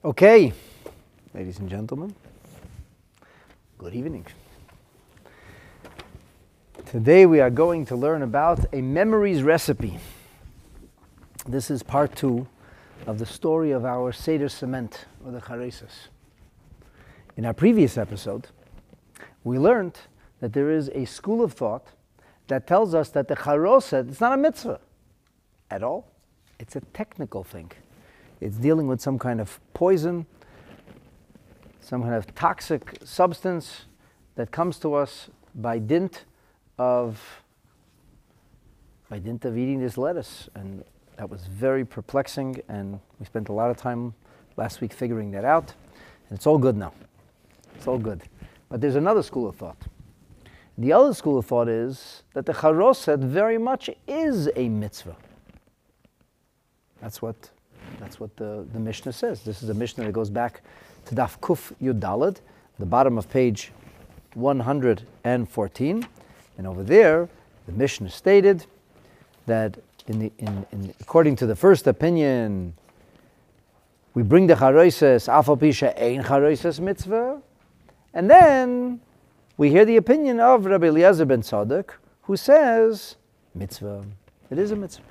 Okay, ladies and gentlemen, good evening. Today we are going to learn about a memories recipe. This is part 2 of the story of our Seder cement, or the charesis. In our previous episode, we learned that there is a school of thought that tells us that the charoset, it's not a mitzvah at all. It's a technical thing. It's dealing with some kind of poison, some kind of toxic substance that comes to us by dint of eating this lettuce. And that was very perplexing, and we spent a lot of time last week figuring that out. And it's all good now. It's all good. But there's another school of thought. The other school of thought is that the charoset very much is a mitzvah. That's what the Mishnah says. This is a Mishnah that goes back to Daf Kuf Yud Daled, the bottom of page 114. And over there, the Mishnah stated that according to the first opinion, we bring the charoses afal pi she'ein charoses mitzvah, and then we hear the opinion of Rabbi Eliezer ben Tzadok, who says mitzvah. It is a mitzvah.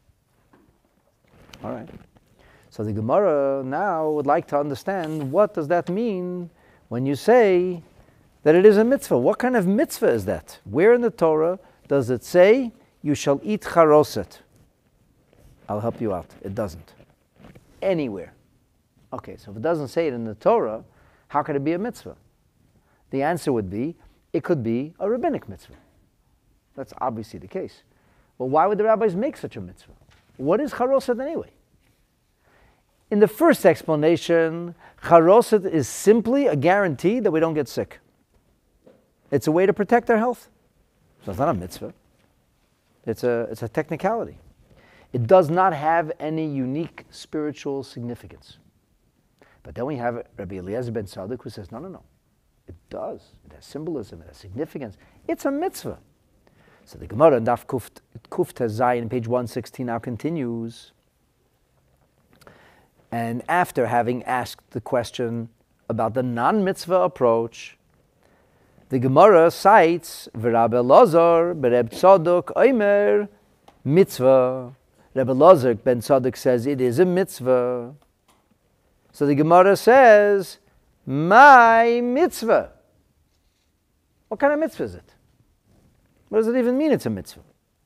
All right. So the Gemara now would like to understand, what does that mean when you say that it is a mitzvah? What kind of mitzvah is that? Where in the Torah does it say you shall eat charoset? I'll help you out. It doesn't. Anywhere. Okay, so if it doesn't say it in the Torah, how could it be a mitzvah? The answer would be, it could be a rabbinic mitzvah. That's obviously the case. Well, why would the rabbis make such a mitzvah? What is charoset anyway? In the first explanation, charoset is simply a guarantee that we don't get sick. It's a way to protect our health. So it's not a mitzvah. It's a technicality. It does not have any unique spiritual significance. But then we have Rabbi Eliezer ben Tzadok who says, no. It does. It has symbolism. It has significance. It's a mitzvah. So the Gemara in Daf Kuf Zayin, page 116, now continues. And after having asked the question about the non-mitzvah approach, the Gemara cites Rabbi Elazar Bereb Tzadok Omer mitzvah. Rabbi Elazar ben Tzadok says it is a mitzvah. So the Gemara says, my mitzvah. What kind of mitzvah is it? What does it even mean it's a mitzvah?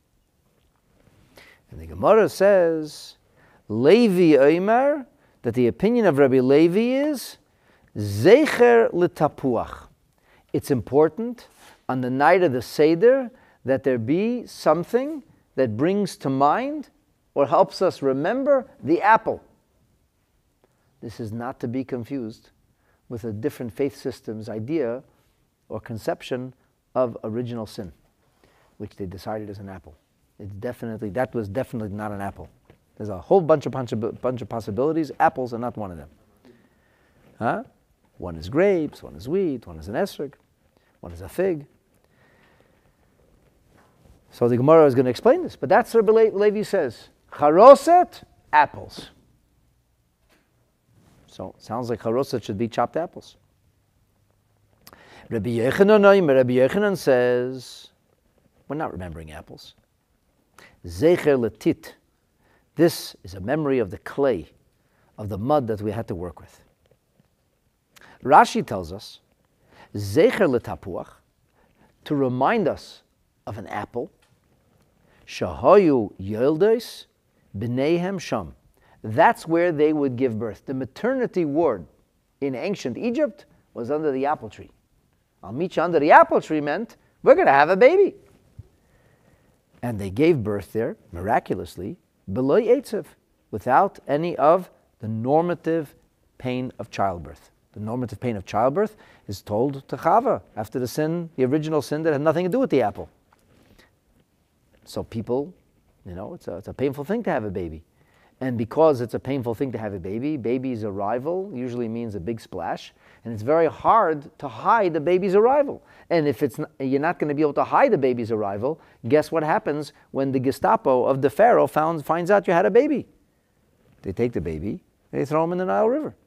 And the Gemara says, Levi Omer, that the opinion of Rabbi Levi is Zecher l'tapuach. It's important on the night of the Seder that there be something that brings to mind or helps us remember the apple. This is not to be confused with a different faith system's idea or conception of original sin, which they decided is an apple. That was definitely not an apple. There's a whole bunch of possibilities. Apples are not one of them. Huh? One is grapes, one is wheat, one is an esrog, one is a fig. So the Gemara is going to explain this, but that's what Rabbi Levi says. Charoset, apples. So it sounds like charoset should be chopped apples. Rabbi Yochanan says, we're not remembering apples. Zecher letit. This is a memory of the clay, of the mud that we had to work with. Rashi tells us, Zecher letapuach, to remind us of an apple, Shahayu yeldes b'neihem sham. That's where they would give birth. The maternity ward in ancient Egypt was under the apple tree. I'll meet you under the apple tree meant we're going to have a baby. And they gave birth there, miraculously, B'loi eitzev, without any of the normative pain of childbirth. The normative pain of childbirth is told to Chava after the sin, the original sin that had nothing to do with the apple. So people, it's a painful thing to have a baby. And because it's a painful thing to have a baby, baby's arrival usually means a big splash, and it's very hard to hide the baby's arrival. And if you're not going to be able to hide the baby's arrival, guess what happens when the Gestapo of the Pharaoh finds out you had a baby? They take the baby, they throw him in the Nile River.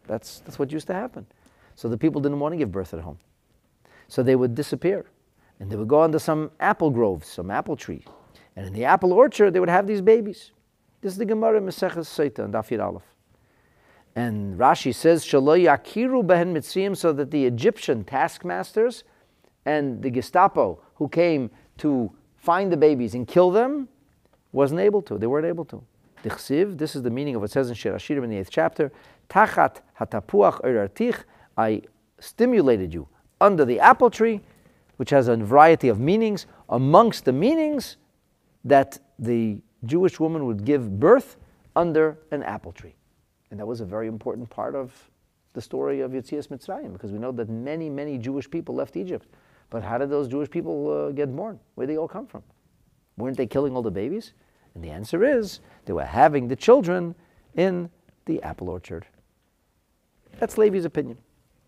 That's what used to happen. So the people didn't want to give birth at home. So they would disappear. And they would go into some apple groves, some apple tree. And in the apple orchard, they would have these babies. This is the Gemara Maseches Sotah and Daf Yud Aleph. And Rashi says, Shelo yakiru behen mitzrayim, so that the Egyptian taskmasters and the Gestapo who came to find the babies and kill them wasn't able to. They weren't able to. Dichsiv, this is the meaning of what it says in Shir Hashirim in the 8th chapter. Tachat hatapuach oirartich, I stimulated you under the apple tree, which has a variety of meanings. Amongst the meanings, that the Jewish woman would give birth under an apple tree. And that was a very important part of the story of Yetzias Mitzrayim, because we know that many, many Jewish people left Egypt. But how did those Jewish people get born? Where did they all come from? Weren't they killing all the babies? And the answer is, they were having the children in the apple orchard. That's Levi's opinion.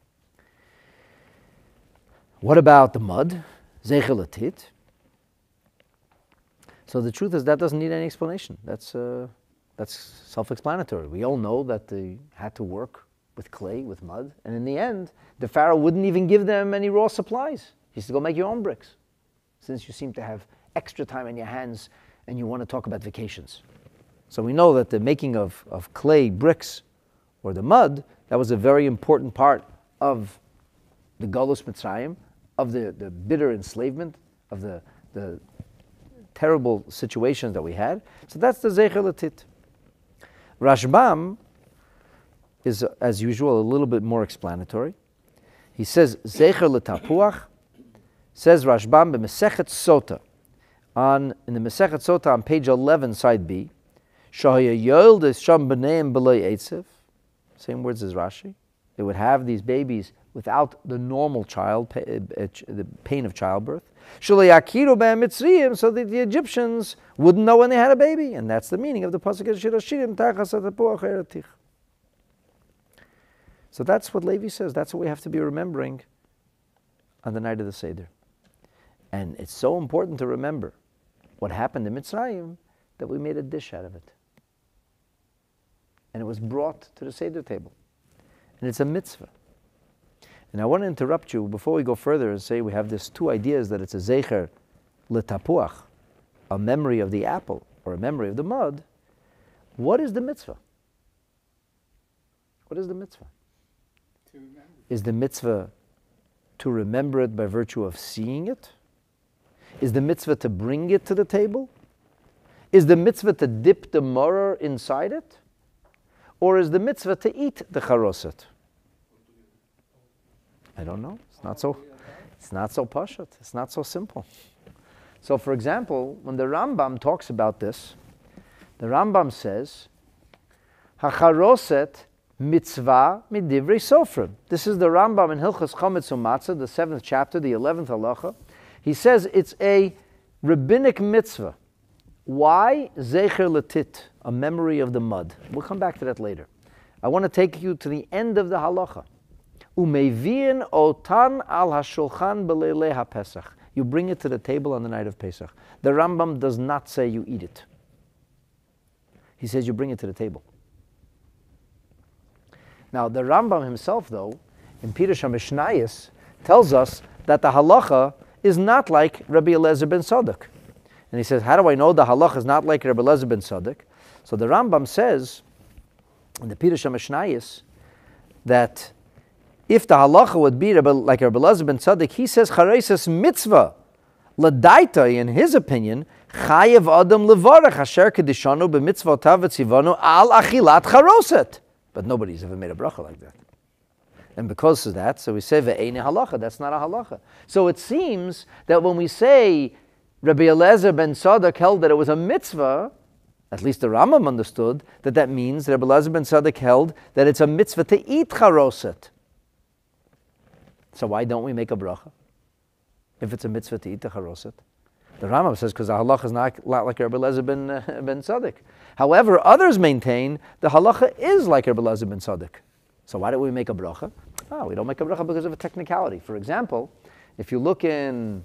What about the mud? Zecher Latit. So the truth is that doesn't need any explanation. That's self-explanatory. We all know that they had to work with clay, with mud, and in the end, the Pharaoh wouldn't even give them any raw supplies. He said, go make your own bricks, since you seem to have extra time in your hands and you want to talk about vacations. So we know that the making of clay bricks or the mud, that was a very important part of the Galus Mitzrayim, of the bitter enslavement, of the terrible situations that we had. So that's the Zecher Latit. Rashbam is, as usual, a little bit more explanatory. He says, Zecher Letapuach, says Rashbam b'Mesechet Sotah, in the Mesechet Sotah on page 11, side B, Shahaya Yoel des Sham B'neim B'loi Eitzev, same words as Rashi. They would have these babies without the normal the pain of childbirth. Shelo yakiru b'hem Mitzrayim, so that the Egyptians wouldn't know when they had a baby. And that's the meaning of the pasuk of Shir Hashirim, Tachas hatapuach oirartich. So that's what Levi says. That's what we have to be remembering on the night of the Seder. And it's so important to remember what happened in Mitzrayim that we made a dish out of it. And it was brought to the Seder table. And it's a mitzvah. And I want to interrupt you before we go further and say we have these two ideas that it's a Zecher Letapuach, a memory of the apple or a memory of the mud. What is the mitzvah? What is the mitzvah? To remember. Is the mitzvah to remember it by virtue of seeing it? Is the mitzvah to bring it to the table? Is the mitzvah to dip the maror inside it? Or is the mitzvah to eat the charoset? I don't know. It's not so pashat. It's not so simple. So for example, when the Rambam talks about this, the Rambam says, Hacharoset mitzvah midivrei sofrim. This is the Rambam in Hilchos Chometz Umatzah, the 7th chapter, the 11th halacha. He says it's a rabbinic mitzvah. Why Zecher Latit, a memory of the mud? We'll come back to that later. I want to take you to the end of the halacha. Umeviin otan al hashulchan b'leilei haPesach. You bring it to the table on the night of Pesach. The Rambam does not say you eat it. He says you bring it to the table. Now the Rambam himself, though, in Pirush HaMishnayos, tells us that the halacha is not like Rabbi Eliezer ben Sadok. And he says, how do I know the halacha is not like Rabbi Eliezer ben Sadok? So the Rambam says in the Pirush HaMishnayos that if the halacha would be like Rabbi Eliezer ben Sadok, he says chareses mitzvah l'daita, in his opinion, chayev adam levarach asher kedishanu b'mitzvotav v'tzivanu al achilat charoset. But nobody's ever made a bracha like that. And because of that, so we say ve'eini halacha. That's not a halacha. So it seems that when we say Rabbi Eliezer ben Sadok held that it was a mitzvah, at least the Rambam understood that means Rabbi Eliezer ben Sadok held that it's a mitzvah to eat charoset. So why don't we make a bracha if it's a mitzvah to eat the charoset? The Rambam says because the halacha is not like Rabbi Eliezer ben Sadok. However, others maintain the halacha is like Rabbi Eliezer ben Sadok. So why don't we make a bracha? We don't make a bracha because of a technicality. For example, if you look in...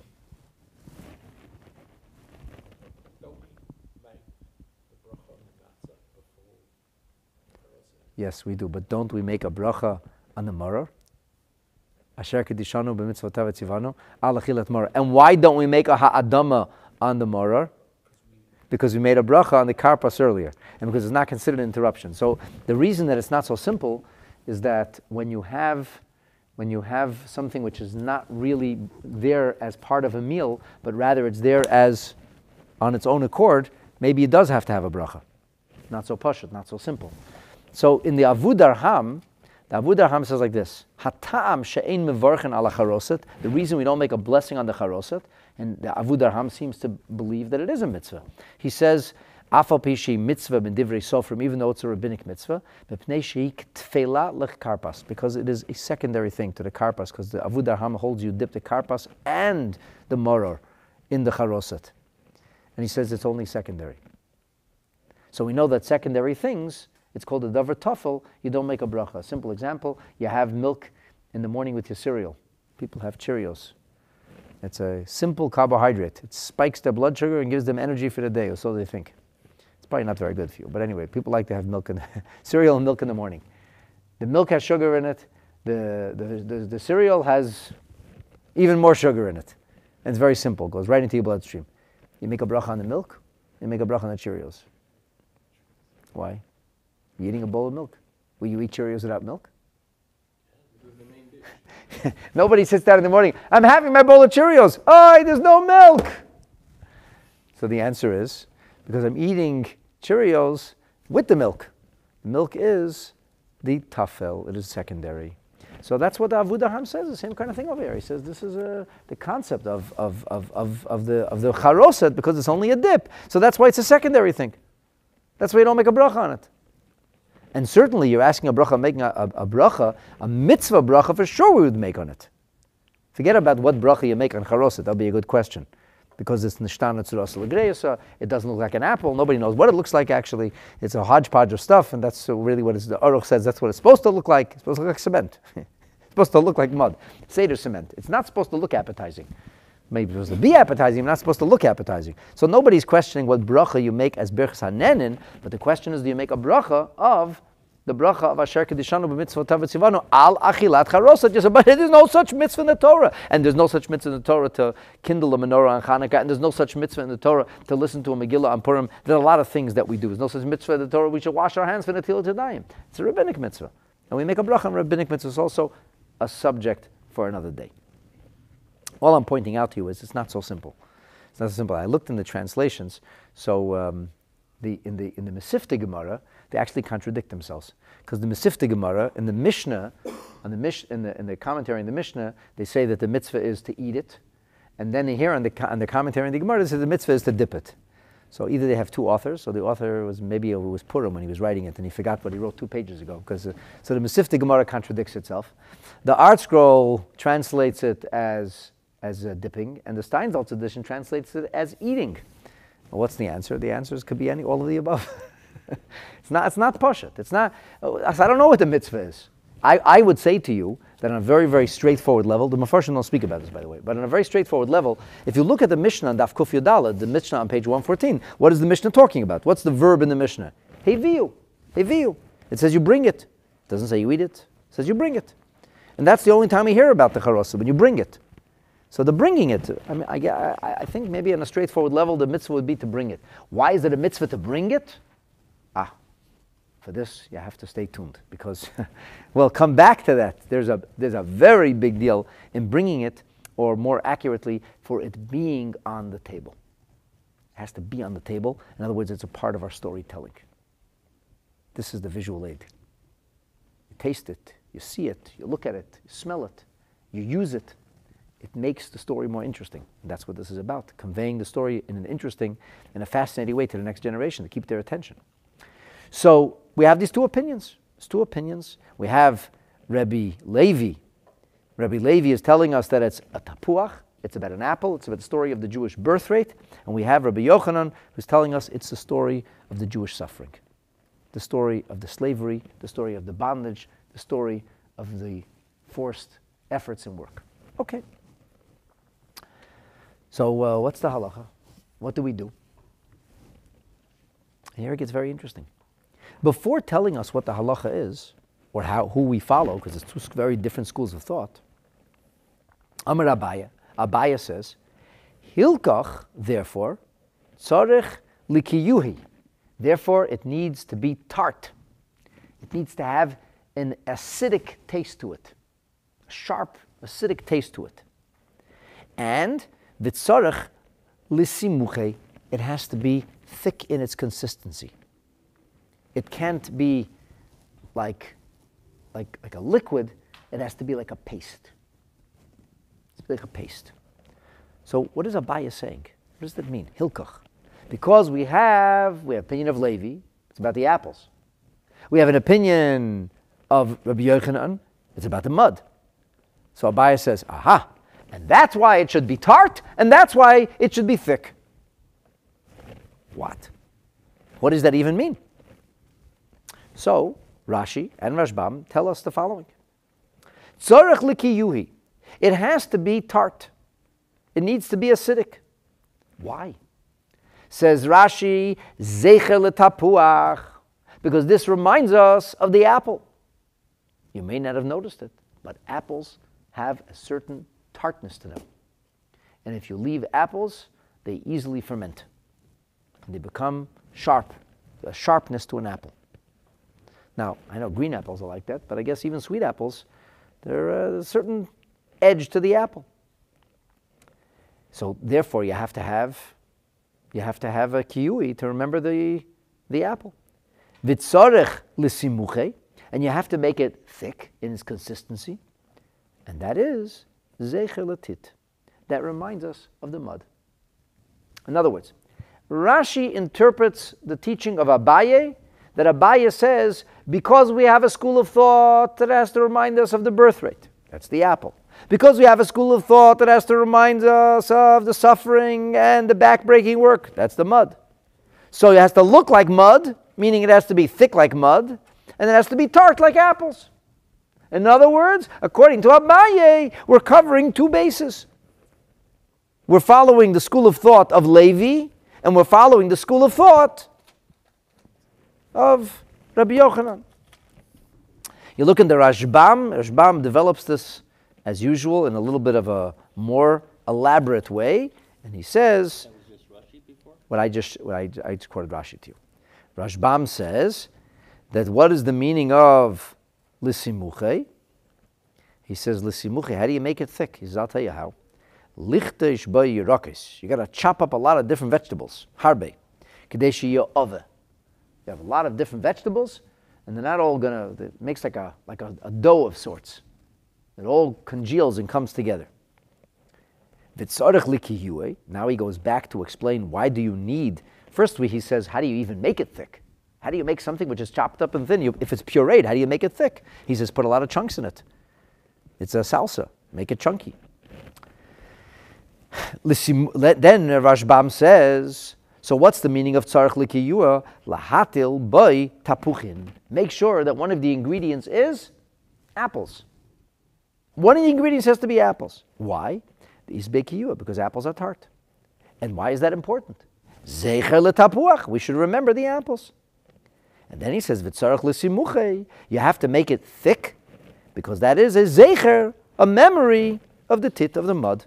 Don't we make the bracha on the matzah before the charoset? Yes, we do. But don't we make a bracha on the maror? Asher kedishanu b'mitzvotav etzivanu al achilat maror. And why don't we make a ha'adama on the maror? Because we made a bracha on the karpas earlier, and because it's not considered an interruption. So the reason that it's not so simple is that when you have something which is not really there as part of a meal, but rather it's there as on its own accord, maybe it does have to have a bracha. Not so pashut, not so simple. So in the Avud Arham, the Avud Arham says like this: Hata'am she'ein mevarchen ala charoset. The reason we don't make a blessing on the charoset, and the Avud Arham seems to believe that it is a mitzvah. He says, Afal pishi mitzvah ben divrei sofrim, even though it's a rabbinic mitzvah, mepnei shehi tfela lech karpas, because it is a secondary thing to the karpas, because the Avud Arham holds you dip the karpas and the maror in the charoset. And he says it's only secondary. So we know that secondary things, it's called a davar tafel, you don't make a bracha. A simple example, you have milk in the morning with your cereal. People have Cheerios. It's a simple carbohydrate. It spikes their blood sugar and gives them energy for the day, or so they think. It's probably not very good for you. But anyway, people like to have milk and cereal and milk in the morning. The milk has sugar in it. The cereal has even more sugar in it. And it's very simple. It goes right into your bloodstream. You make a bracha on the milk, you make a bracha on the Cheerios. Why? You're eating a bowl of milk. Will you eat Cheerios without milk? Nobody sits down in the morning, I'm having my bowl of Cheerios. Oh, there's no milk. So the answer is, because I'm eating Cheerios with the milk. The milk is the tafel. It is secondary. So that's what the Avud Arham says, the same kind of thing over here. He says this is the concept of the charoset, because it's only a dip. So that's why it's a secondary thing. That's why you don't make a bracha on it. And certainly you're asking a bracha, making a bracha, a mitzvah bracha, for sure we would make on it. Forget about what bracha you make on charoset. That'll be a good question. Because it's nishtana tzuras l'greyasa, it doesn't look like an apple. Nobody knows what it looks like actually. It's a hodgepodge of stuff, and that's really what the Aruch says. That's what it's supposed to look like. It's supposed to look like cement. It's supposed to look like mud. Seder cement. It's not supposed to look appetizing. Maybe it's supposed to be appetizing, but not supposed to look appetizing. So nobody's questioning what bracha you make as birchas hanenin, but the question is, do you make a bracha of the bracha of Asher Kedishanu b'mitzvotav etzivanu al achilat charoset? But there's no such mitzvah in the Torah, and there's no such mitzvah in the Torah to kindle a menorah on Hanukkah, and there's no such mitzvah in the Torah to listen to a Megillah on Purim. There are a lot of things that we do. There's no such mitzvah in the Torah we should wash our hands for Netilat Yadayim. It's a rabbinic mitzvah, and we make a bracha on rabbinic mitzvah. It's also a subject for another day. All I'm pointing out to you is it's not so simple. It's not so simple. I looked in the translations. So in the Mesivta Gemara, they actually contradict themselves, because the Mesivta Gemara in the Mishnah, in the commentary in the Mishnah, they say that the mitzvah is to eat it, and then here on the commentary in the Gemara, they say the mitzvah is to dip it. So either they have two authors, so the author was Purim when he was writing it, and he forgot what he wrote 2 pages ago. So the Mesivta Gemara contradicts itself. The Art Scroll translates it as dipping, and the Steinsaltz edition translates it as eating. Well, what's the answer? The answer could be all of the above. It's not pashut. It's not. I don't know what the mitzvah is. I would say to you that on a very, very straightforward level, the Mefarshim don't speak about this, by the way, but on a very straightforward level, if you look at the Mishnah on Daf Kuf Yudalad, the Mishnah on page 114, what is the Mishnah talking about? What's the verb in the Mishnah? Heviu. Heviu. It says you bring it. It doesn't say you eat it. It says you bring it. And that's the only time we hear about the charoset, when you bring it. So the bringing it, I think maybe on a straightforward level, the mitzvah would be to bring it. Why is it a mitzvah to bring it? For this, you have to stay tuned, because we'll come back to that. There's a very big deal in bringing it, or more accurately, for it being on the table. It has to be on the table. In other words, it's a part of our storytelling. This is the visual aid. You taste it, you see it, you look at it, you smell it, you use it. It makes the story more interesting. And that's what this is about, conveying the story in an interesting and a fascinating way to the next generation to keep their attention. So we have these two opinions. There's two opinions. We have Rabbi Levi. Rabbi Levi is telling us that it's a tapuach, it's about an apple, it's about the story of the Jewish birth rate. And we have Rabbi Yochanan, who's telling us it's the story of the Jewish suffering, the story of the slavery, the story of the bondage, the story of the forced efforts and work. Okay. So what's the halacha? What do we do? Here it gets very interesting. Before telling us what the halacha is, or who we follow, because it's two very different schools of thought, Amar Abaya says, Hilkach, therefore, tzarech likiyuhi. Therefore, it needs to be tart. It needs to have an acidic taste to it, a sharp, acidic taste to it. And v'tzarech lisimuche, it has to be thick in its consistency. It can't be like a liquid. It has to be like a paste. It's like a paste. So what is Abaya saying? What does that mean? Hilkach. Because we have opinion of Levi, it's about the apples. We have an opinion of Rabbi Yochanan, it's about the mud. So Abaya says, aha, and that's why it should be tart, and that's why it should be thick. What? What does that even mean? So Rashi and Rashbam tell us the following. Tzorech likiyuhi. It has to be tart. It needs to be acidic. Why? Says Rashi, Zecher letapuach, because this reminds us of the apple. You may not have noticed it, but apples have a certain tartness to them. And if you leave apples, they easily ferment. And they become sharp, a sharpness to an apple. Now, I know green apples are like that, but I guess even sweet apples, there's a certain edge to the apple. So therefore, you have to have a kiyui to remember the apple. V'tzarech lisimuche, and you have to make it thick in its consistency, and that is zecher latit. That reminds us of the mud. In other words, Rashi interprets the teaching of Abaye, that Abaye says, because we have a school of thought that has to remind us of the birth rate. That's the apple. Because we have a school of thought that has to remind us of the suffering and the back-breaking work. That's the mud. So it has to look like mud, meaning it has to be thick like mud, and it has to be tart like apples. In other words, according to Abaye, we're covering two bases. We're following the school of thought of Levi, and we're following the school of thought of Rabbi Yochanan. You look in the Rashbam develops this, as usual, in a little bit of a more elaborate way, and he says, that was just Rashi before? I just quoted Rashi to you. Rashbam says that what is the meaning of lisimuche? He says lisimuche. How do you make it thick? He says, I'll tell you how. Lichteish by yirakis. You got to chop up a lot of different vegetables. Harbe. Kadeshi ove. You have a lot of different vegetables, and they're not all it makes like a dough of sorts. It all congeals and comes together. Now he goes back to explain why do you need. First, he says, how do you even make it thick? How do you make something which is chopped up and thin? If it's pureed, how do you make it thick? He says, put a lot of chunks in it. It's a salsa. Make it chunky. Then Rashbam says, so what's the meaning of tzarech likiyua? Lahatil by tapuchin. Make sure that one of the ingredients is apples. One of the ingredients has to be apples. Why? Because apples are tart. And why is that important? Zecher letapuach. We should remember the apples. And then he says, v'tzarech lisimuche. You have to make it thick, because that is a zecher, a memory of the tit of the mud.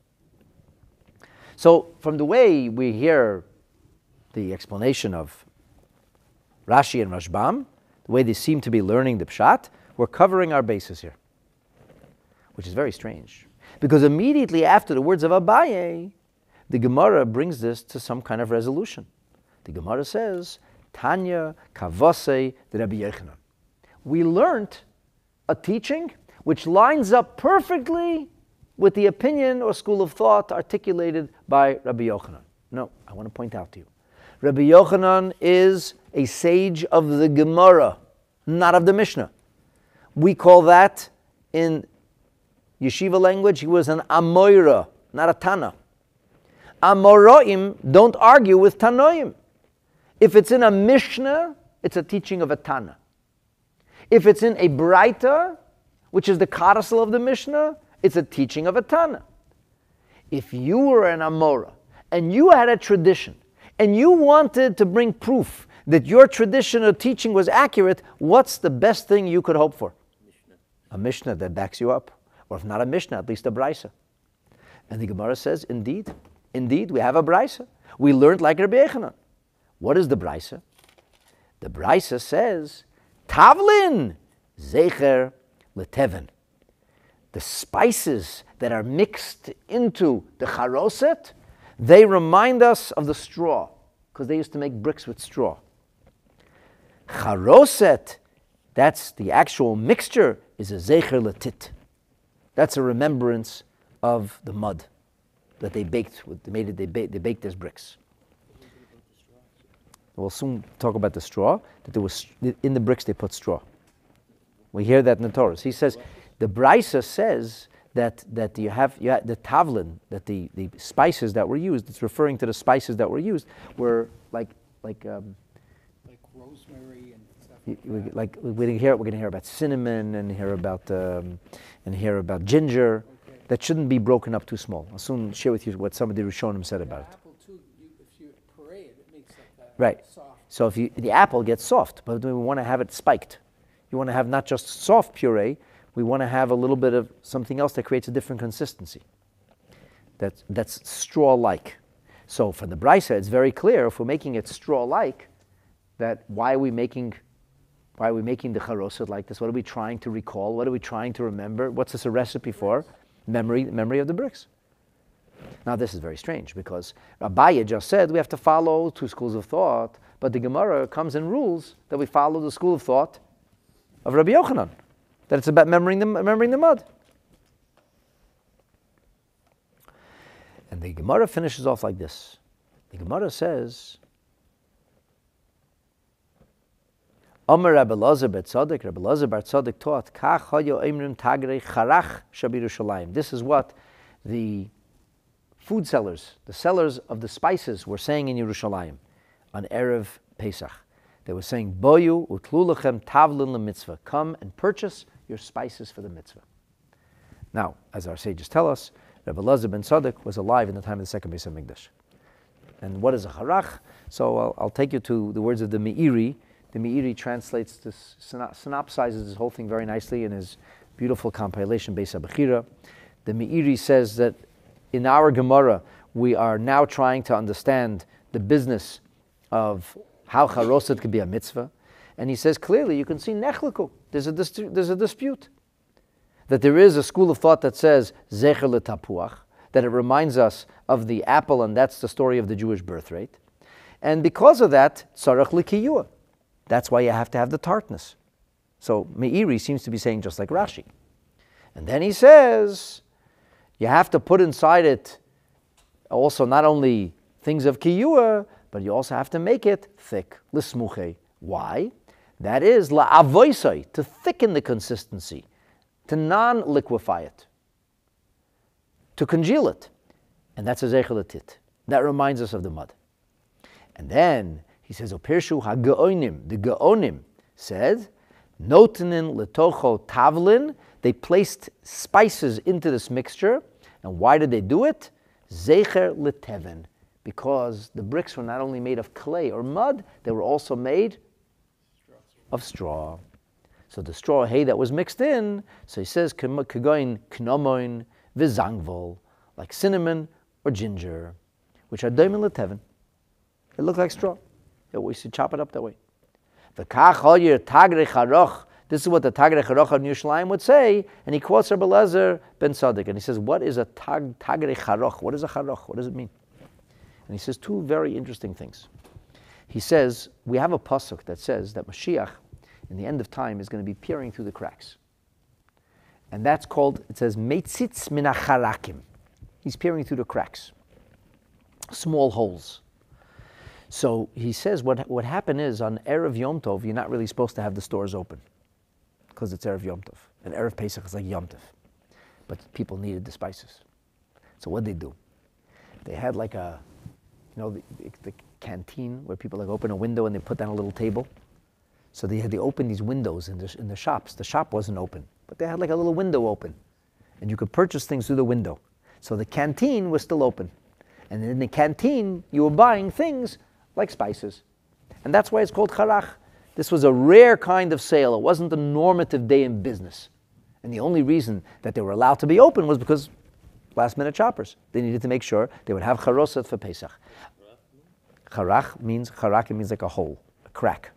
So from the way we hear the explanation of Rashi and Rashbam, the way they seem to be learning the pshat, we're covering our bases here, which is very strange. Because immediately after the words of Abaye, the Gemara brings this to some kind of resolution. The Gemara says, Tanya kavase de Rabbi Yochanan. We learned a teaching which lines up perfectly with the opinion or school of thought articulated by Rabbi Yochanan. No, I want to point out to you. Rabbi Yochanan is a sage of the Gemara, not of the Mishnah. We call that, in yeshiva language, he was an Amoira, not a Tana. Amoraim don't argue with Tanoim. If it's in a Mishnah, it's a teaching of a Tana. If it's in a Braita, which is the codicil of the Mishnah, it's a teaching of a Tana. If you were an Amora, and you had a tradition, and you wanted to bring proof that your tradition or teaching was accurate, what's the best thing you could hope for? A Mishnah that backs you up. Or if not a Mishnah, at least a Brisa. And the Gemara says, indeed, we have a Brisa. We learned like Rabbi Yochanan. What is the Brisa? The Brisa says, Tavlin Zecher Leteven. The spices that are mixed into the charoset, they remind us of the straw, because they used to make bricks with straw. Charoset, that's the actual mixture, is a Zecher Letit. That's a remembrance of the mud that they baked. They baked as bricks. We'll soon talk about the straw. That there was in the bricks they put straw. We hear that in the Torah. He says the Brisa says that you have the tavlin, that the spices that were used. It's referring to the spices that were used were like rosemary and stuff. We're going to hear about cinnamon and hear about ginger. Okay. That shouldn't be broken up too small. I'll soon share with you what some of the Rishonim said about it. Apple too. If you puree it, it makes it Right. soft. So if the apple gets soft, but we want to have it spiked. You want to have not just soft puree. We want to have a little bit of something else that creates a different consistency. That's straw-like. So for the Brisa, it's very clear if we're making it straw-like, that why are we making the charoset like this? What are we trying to recall? What are we trying to remember? What's this a recipe for? Memory of the bricks. Now this is very strange because Abaye just said we have to follow two schools of thought, but the Gemara comes and rules that we follow the school of thought of Rabbi Yochanan, that it's about remembering the mud. And the Gemara finishes off like this. The Gemara says, Omer Rabbi Elazar bar Tzadok, Rabbi Elazar bar Tzadok taught, Kach hayo eimrim tagrei charach shabirushalayim. This is what the food sellers, the sellers of the spices, were saying in Yerushalayim on Erev Pesach. They were saying, Boyu utlu lechem tavlin lemitzvah. Come and purchase your spices for the mitzvah. Now, as our sages tell us, Rabbi Elazar ben Tzadok was alive in the time of the second Beis HaMikdash. And what is a charach? So I'll take you to the words of the Meiri. The Meiri translates this, synopsizes this whole thing very nicely in his beautiful compilation, Beis HaBechira. The Meiri says that in our Gemara, we are now trying to understand the business of how charoset could be a mitzvah. And he says clearly, you can see nechliku. There's a dispute. That there is a school of thought that says zecher letapuach, that it reminds us of the apple, and that's the story of the Jewish birth rate. And because of that, tzarech likiyua. That's why you have to have the tartness. So Meiri seems to be saying just like Rashi. And then he says, you have to put inside it also not only things of kiyua, but you also have to make it thick, lismuche. Why? That is la'avoisai, to thicken the consistency, to non-liquefy it, to congeal it. And that's a zechelatit. That reminds us of the mud. And then he says, Opirshu ha'geonim, the geonim said, Notenin letocho tavlin, they placed spices into this mixture. And why did they do it? Zecher leteven, because the bricks were not only made of clay or mud, they were also made of straw. So the straw hay that was mixed in, so he says, Kegoin knomoin vizangvol, like cinnamon or ginger, which are doimin leteven. They look like straw. We should chop it up that way. This is what the Tagrei Charoch on Yerushalayim would say, and he quotes Rabbi Elazar ben Tzadok, and he says, what is a Tagrei Charoch? What is a Charoch? What does it mean? And he says two very interesting things. He says, we have a pasuk that says that Mashiach, in the end of time, is going to be peering through the cracks. And that's called, it says, Meitzitz min hacharakim. He's peering through the cracks. Small holes. So he says what happened is on Erev Yom Tov, you're not really supposed to have the stores open because it's Erev Yom Tov. And Erev Pesach is like Yom Tov. But people needed the spices. So what did they do? They had like the canteen where people like open a window and they put down a little table. So they opened these windows in the shops. The shop wasn't open, but they had like a little window open. And you could purchase things through the window. So the canteen was still open. And in the canteen, you were buying things like spices. And that's why it's called charach. This was a rare kind of sale. It wasn't a normative day in business. And the only reason that they were allowed to be open was because last-minute shoppers. They needed to make sure they would have charosot for Pesach. Charach means like a hole, a crack.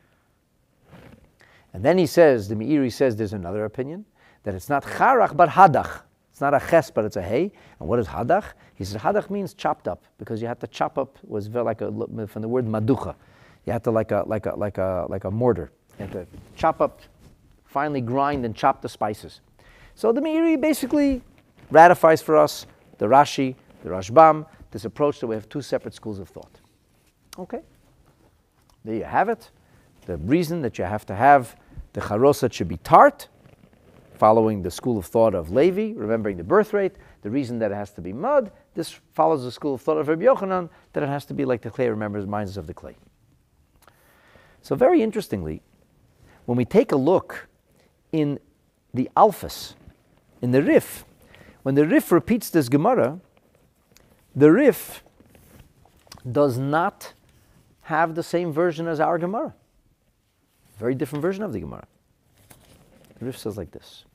And then he says, the Meiri says there's another opinion, that it's not charach but hadach. It's not a ches, but it's a hay. And what is hadach? He says hadach means chopped up, because you had to chop up, was very like from the word maducha. You had to like a mortar. You had to chop up, finely grind and chop the spices. So the Meiri basically ratifies for us the Rashi, the Rashbam, this approach that we have two separate schools of thought. Okay, there you have it. The reason that you have to have the charosat should be tart, following the school of thought of Levi, remembering the birth rate. The reason that it has to be mud, this follows the school of thought of Rabbi Yochanan, that it has to be like the clay reminds us of the clay. So very interestingly, when we take a look in the Alphas, in the Rif, when the Rif repeats this Gemara, the Rif does not have the same version as our Gemara. Very different version of the Gemara. The Rif says like this.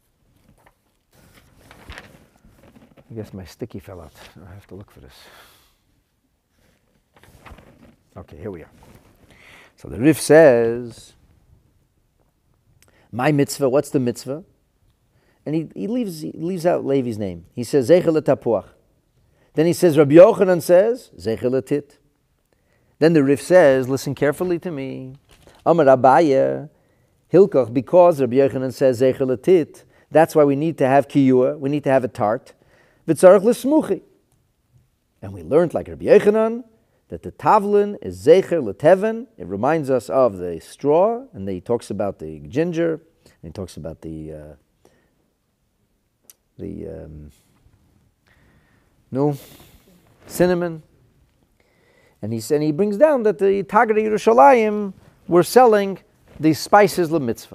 I guess my sticky fell out. I have to look for this. Okay, here we are. So the Rif says, my mitzvah, what's the mitzvah? And he leaves out Levi's name. He says, Zeichel tapuach. Then he says, Rabbi Yochanan says, Zeichel tit. Then the Rif says, listen carefully to me. Amar Abaye, Hilkoch, because Rabbi Yochanan says Zeichel tit, that's why we need to have kiyua, we need to have a tart. V'tzarech l'smuchi. And we learned, like Rabbi Yochanan, that the tavlin is Zeicher l'teven. It reminds us of the straw, and then he talks about the ginger, and he talks about the cinnamon. And he brings down that the Tagad Yerushalayim were selling the spices l'mitzvah.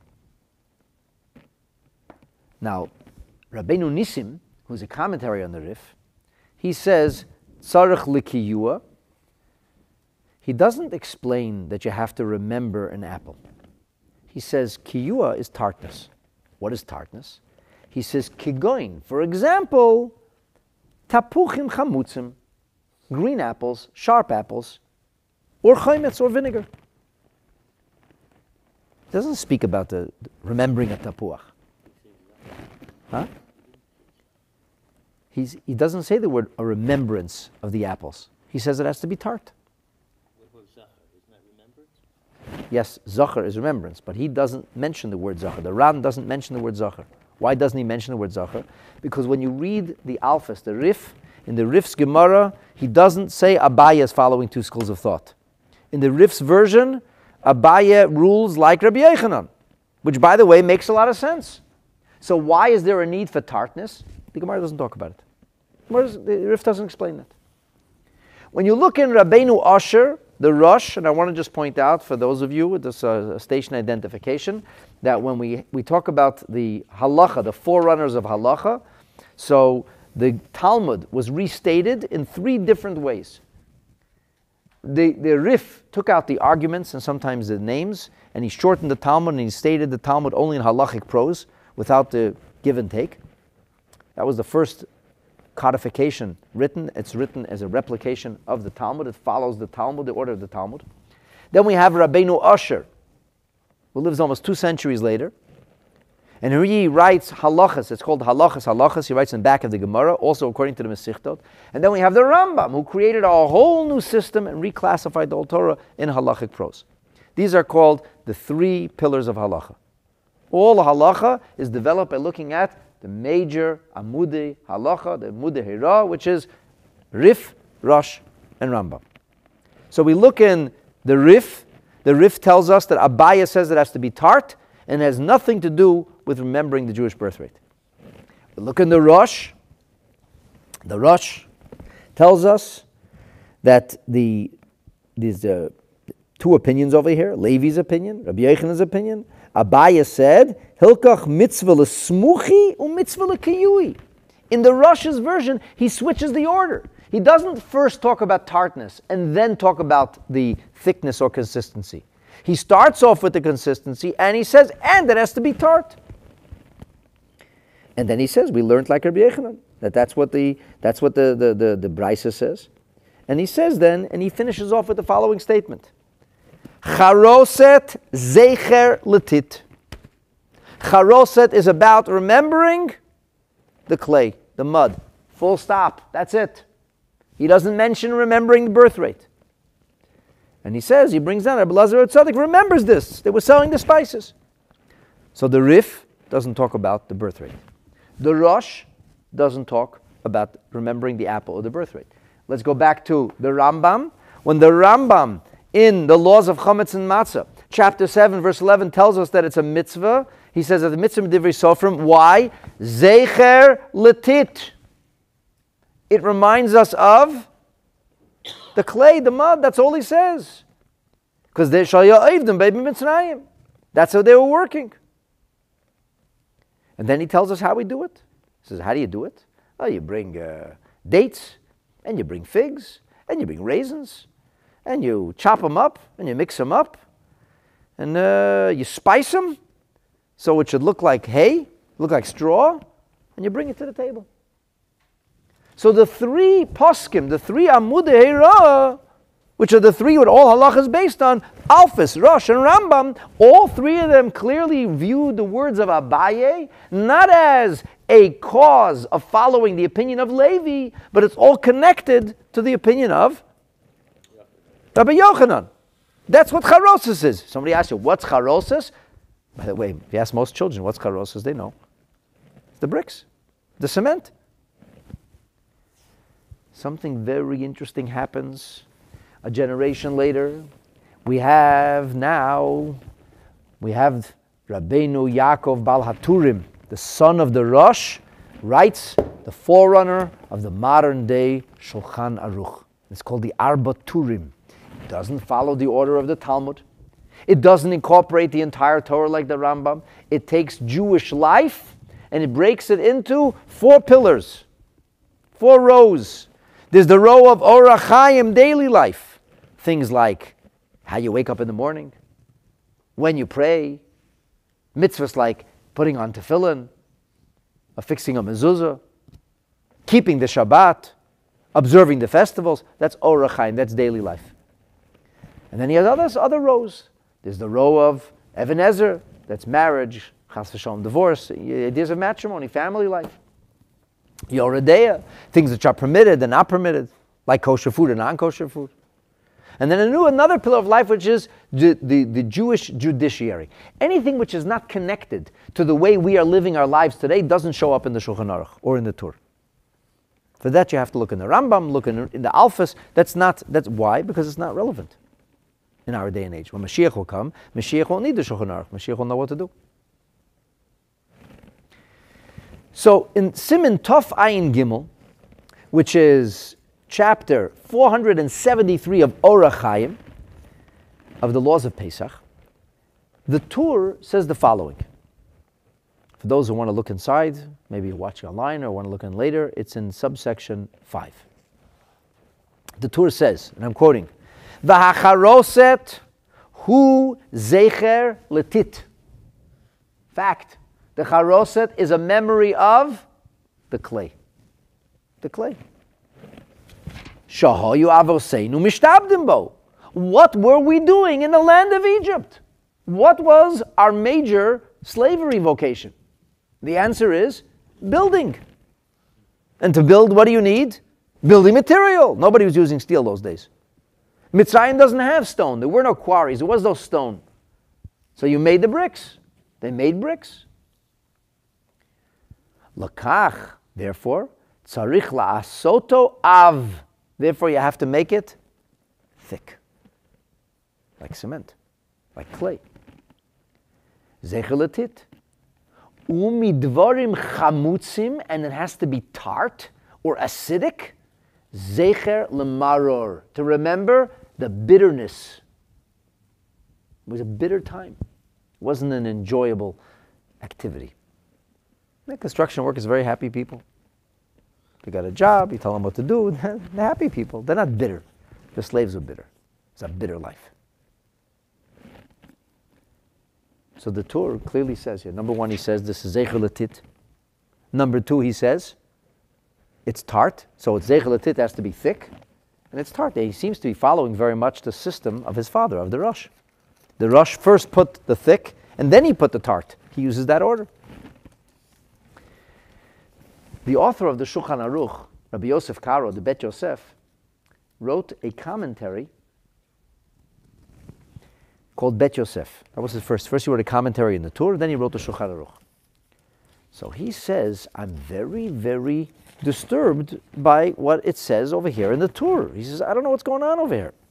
Now, Rabbeinu Nisim, who's a commentary on the Rif, he says, tzarech l'kiyua. He doesn't explain that you have to remember an apple. He says, kiyua is tartness. What is tartness? He says, kigoin, for example, tapuchim chamutzim, green apples, sharp apples, or chaymetz, or vinegar. It doesn't speak about the remembering a tapuach. Huh? He doesn't say the word a remembrance of the apples. He says it has to be tart. What zachar? Isn't that remembrance? Yes, zachar is remembrance, but he doesn't mention the word zachar. The Ran doesn't mention the word zachar. Why doesn't he mention the word zachar? Because when you read the Alphas, the Rif, in the Rif's Gemara, he doesn't say Abaye is following two schools of thought. In the Rif's version, Abaye rules like Rabbi Yochanan, which, by the way, makes a lot of sense. So why is there a need for tartness? The Gemara doesn't talk about it. The Rif doesn't explain that. When you look in Rabbeinu Asher, the Rosh, and I want to just point out for those of you with this station identification, that when we talk about the halacha, the forerunners of halacha, so the Talmud was restated in three different ways. The Rif took out the arguments and sometimes the names, and he shortened the Talmud, and he stated the Talmud only in halachic prose, without the give and take. That was the first codification written. It's written as a replication of the Talmud. It follows the Talmud, the order of the Talmud. Then we have Rabbeinu Asher, who lives almost 2 centuries later. And he writes halachas. It's called halachas. He writes in the back of the Gemara, also according to the Mesichtot. And then we have the Rambam, who created a whole new system and reclassified the whole Torah in halachic prose. These are called the 3 pillars of halacha. All halacha is developed by looking at the major Amudei halacha, the Amudei Hira, which is Rif, Rosh, and Rambam. So we look in the Rif. The Rif tells us that Abaye says it has to be tart, and it has nothing to do with remembering the Jewish birth rate. We look in the Rosh. The Rosh tells us that there's 2 opinions over here, Levi's opinion, Rabbi Yochanan's opinion. Abaye said, Hilkach mitzvah l'smuchi u mitzvah l'kiyui. In the Rosh's version, he switches the order. He doesn't first talk about tartness and then talk about the thickness or consistency. He starts off with the consistency and he says, and it has to be tart. And then he says, we learned like Rabbi Yechanan, that's what the Brisa says. And he says then, and he finishes off with the following statement. Charoset zecher letit. Charoset is about remembering the clay, the mud. Full stop. That's it. He doesn't mention remembering the birth rate. And he says, he brings down, Rabbi Lazar Tzaddik remembers this. They were selling the spices. So the Rif doesn't talk about the birth rate. The Rosh doesn't talk about remembering the apple or the birth rate. Let's go back to the Rambam. When the Rambam, in the laws of Chametz and Matzah, chapter 7, verse 11, tells us that it's a mitzvah, he says that the mitzvah divrei sofrim. Why? Zecher letit. It reminds us of the clay, the mud. That's all he says. Because they shall ya'ivdim baby mitzrayim. That's how they were working. And then he tells us how we do it. He says, how do you do it? Oh, you bring dates, and you bring figs, and you bring raisins, and you chop them up, and you mix them up, and you spice them, so it should look like hay, look like straw, and you bring it to the table. So the three poskim, the three amudei Hira, which are the three what all halach is based on, Alphas, Rosh, and Rambam, all three of them clearly viewed the words of Abaye not as a cause of following the opinion of Levi, but it's all connected to the opinion of Rabbi Yochanan. That's what charosis is. Somebody asks you, what's charosis? By the way, if you ask most children what's charosis, they know. It's the bricks, the cement. Something very interesting happens. A generation later, we have Rabbeinu Yaakov Bal HaTurim, the son of the Rosh, writes the forerunner of the modern day Shulchan Aruch. It's called the Arba Turim. It doesn't follow the order of the Talmud. It doesn't incorporate the entire Torah like the Rambam. It takes Jewish life and it breaks it into 4 pillars, 4 rows. There's the row of Orach Chaim, daily life. Things like how you wake up in the morning, when you pray, mitzvahs like putting on tefillin, affixing a mezuzah, keeping the Shabbat, observing the festivals. That's Orach Chaim, that's daily life. And then he has other rows. There's the row of Even Ezer, that's marriage, chas v'shalom, divorce, ideas of matrimony, family life. Yoredeya, things which are permitted and not permitted, like kosher food and non-kosher food. And then another pillar of life, which is the Jewish judiciary. Anything which is not connected to the way we are living our lives today doesn't show up in the Shulchan Aruch or in the Tur. For that you have to look in the Rambam, look in the Alphas. That's why? Because it's not relevant in our day and age. When Mashiach will come, Mashiach won't need the Shulchan Aruch. Mashiach will know what to do. So in Siman Tov Ayin Gimel, which is chapter 473 of Orach Chaim, of the laws of Pesach, the Tur says the following. For those who want to look inside, maybe you're watching online or want to look in later, it's in subsection 5. The Tur says, and I'm quoting, V'hacharoset hu zecher letit. Fact, the charoset is a memory of the clay. The clay. Shahayu avoseinu mishtabdim bo. What were we doing in the land of Egypt? What was our major slavery vocation? The answer is building. And to build, what do you need? Building material. Nobody was using steel those days. Mitzrayim doesn't have stone. There were no quarries. There was no stone. So you made the bricks. They made bricks. Lakach, therefore, tzarich la'asoto av. Therefore, you have to make it thick, like cement, like clay. Zecher letit. Umidvarim chamutzim, and it has to be tart or acidic. Zecher lemaror, to remember the bitterness. It was a bitter time. It wasn't an enjoyable activity. The construction workers are very happy people. They got a job, you tell them what to do. They're happy people. They're not bitter. The slaves are bitter. It's a bitter life. So the Torah clearly says here, number one, he says this is Zeichel Latit. Number two, he says it's tart. So it's Zeichel Latit has to be thick. And it's tart. He seems to be following very much the system of his father, of the Rosh. The Rosh first put the thick, and then he put the tart. He uses that order. The author of the Shulchan Aruch, Rabbi Yosef Karo, the Bet Yosef, wrote a commentary called Bet Yosef. That was his first. First he wrote a commentary in the Torah, then he wrote the Shulchan Aruch. So he says, I'm very, very disturbed by what it says over here in the Torah. He says, I don't know what's going on over here.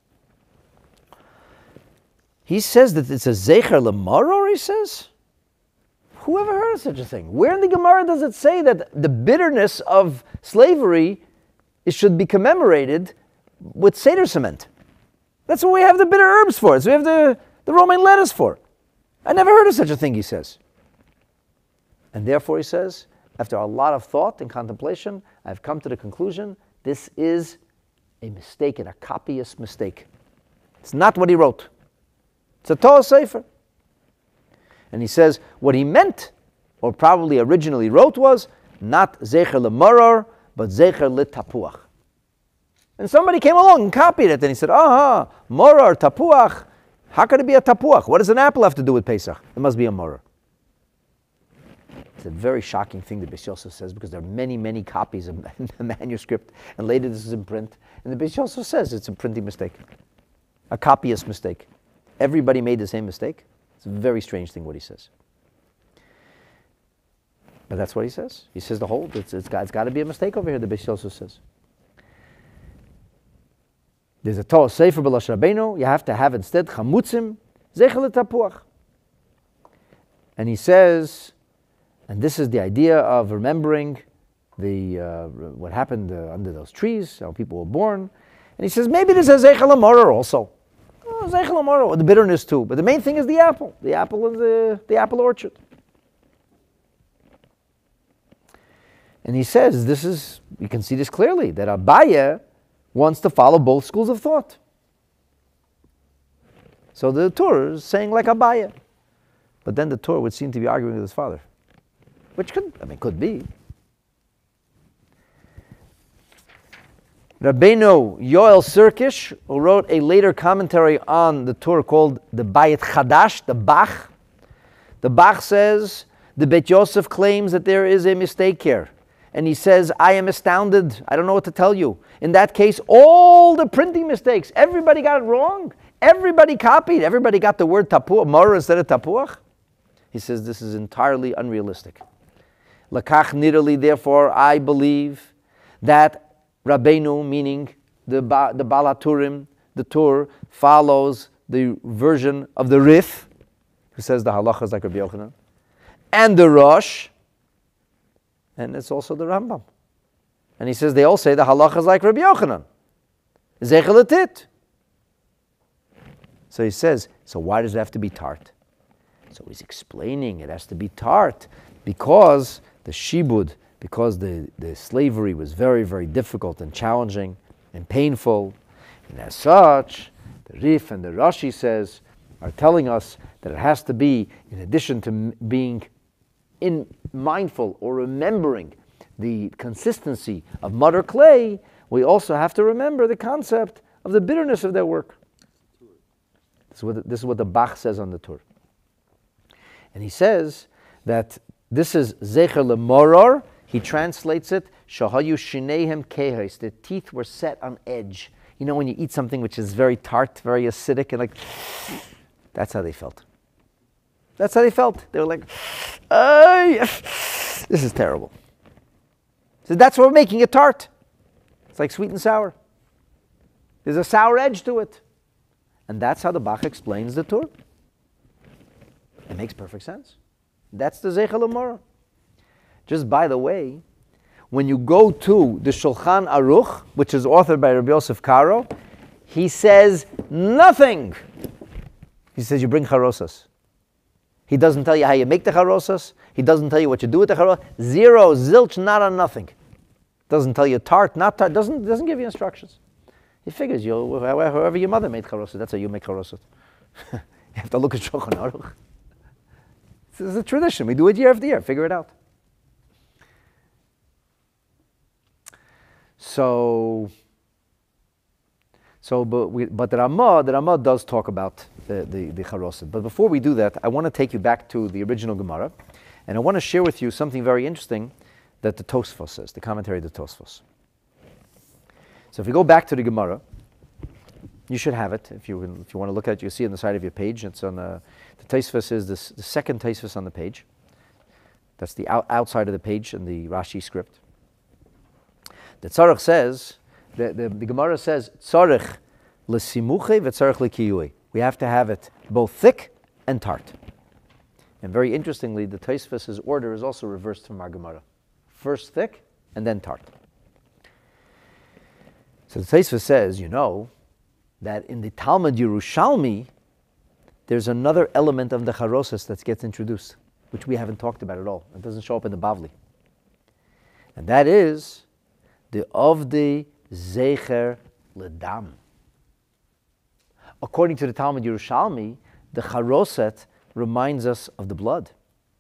He says that it's a Zecher L'Maror, he says. Whoever heard of such a thing? Where in the Gemara does it say that the bitterness of slavery should be commemorated with Seder cement? That's what we have the bitter herbs for. So we have the romaine lettuce for. I never heard of such a thing, he says. And therefore, he says, after a lot of thought and contemplation, I've come to the conclusion this is a mistake and a copyist mistake. It's not what he wrote. It's a Torah Sefer. And he says what he meant, or probably originally wrote, was not Zecher L'Maror, but Zecher L'Tapuach. And somebody came along and copied it, and he said, aha, Maror, Tapuach. How could it be a Tapuach? What does an apple have to do with Pesach? It must be a Maror. It's a very shocking thing that Beis Yosef says, because there are many, many copies of the manuscript, and later this is in print. And the Beis Yosef says it's a printing mistake, a copyist mistake. Everybody made the same mistake. It's a very strange thing what he says. But that's what he says. He says it's got to be a mistake over here, the Beis Yosef says. There's a Torah Sefer B'Lash Rabbeinu, you have to have instead chamutzim, Zecher L'Tapuach. And he says, and this is the idea of remembering what happened under those trees, how people were born. And he says, maybe there's a Zeichel L'Maror also. Oh, Zeichel L'Maror, the bitterness too. But the main thing is the apple in the apple orchard. And he says, you can see this clearly, that Abaye wants to follow both schools of thought. So the Torah is saying like Abaye. But then the Torah would seem to be arguing with his father. Which could be. Rabbeinu Yoel Sirkish, who wrote a later commentary on the Torah called the Bayit Chadash, the Bach. The Bach says, the Bet Yosef claims that there is a mistake here. And he says, I am astounded. I don't know what to tell you. In that case, all the printing mistakes, everybody got it wrong. Everybody copied. Everybody got the word tapuach, maror instead of tapuach. He says this is entirely unrealistic. Lakach nirali, therefore, I believe that Rabbeinu, meaning the Balaturim, the Torah, follows the version of the Rif, who says the halachas like Rabbi Yochanan, and the Rosh, and it's also the Rambam. And he says they all say the halachas like Rabbi Yochanan. Zeichel Latit. So he says, so why does it have to be tart? So he's explaining it has to be tart because the shibud, because the slavery was very, very difficult and challenging and painful. And as such, the Rif and the Rashi are telling us that it has to be, in addition to being mindful or remembering the consistency of mud or clay, we also have to remember the concept of the bitterness of their work. This is what the Bach says on the Torah. And he says that this is Zecher L'Maror. He translates it, Shahayu Shinehem Kehes. The teeth were set on edge. You know when you eat something which is very tart, very acidic, and that's how they felt. That's how they felt. They were like, this is terrible. So that's why we're making it tart. It's like sweet and sour. There's a sour edge to it. And that's how the Bach explains the Torah. It makes perfect sense. That's the Zeichel L'Maror. Just by the way, when you go to the Shulchan Aruch, which is authored by Rabbi Yosef Karo, he says nothing. He says you bring charosas. He doesn't tell you how you make the charosas. He doesn't tell you what you do with the charosas. Zero, zilch, nada, nothing. Doesn't tell you tart, not tart. Doesn't give you instructions. He figures however your mother made charosot, that's how you make charosot. You have to look at Shulchan Aruch. This is a tradition. We do it year after year. Figure it out. But the Ramah does talk about the charosot. But before we do that, I want to take you back to the original Gemara, and I want to share with you something very interesting that the Tosfos says, the commentary of the Tosfos. So if we go back to the Gemara, you should have it. If you want to look at it, you see it on the side of your page. It's on the Tosfos is the second Tosfos on the page. That's the outside of the page in the Rashi script. The Tzarech says, the Gemara says, Tzarech l'simuche v'tzarech l'kiyui. We have to have it both thick and tart. And very interestingly, the Tosfos' order is also reversed from our Gemara. First thick and then tart. So the Tosfos says, that in the Talmud Yerushalmi, there's another element of the charosas that gets introduced, which we haven't talked about at all. It doesn't show up in the Bavli. And that is the Zecher Ledam. According to the Talmud Yerushalmi, the charoset reminds us of the blood.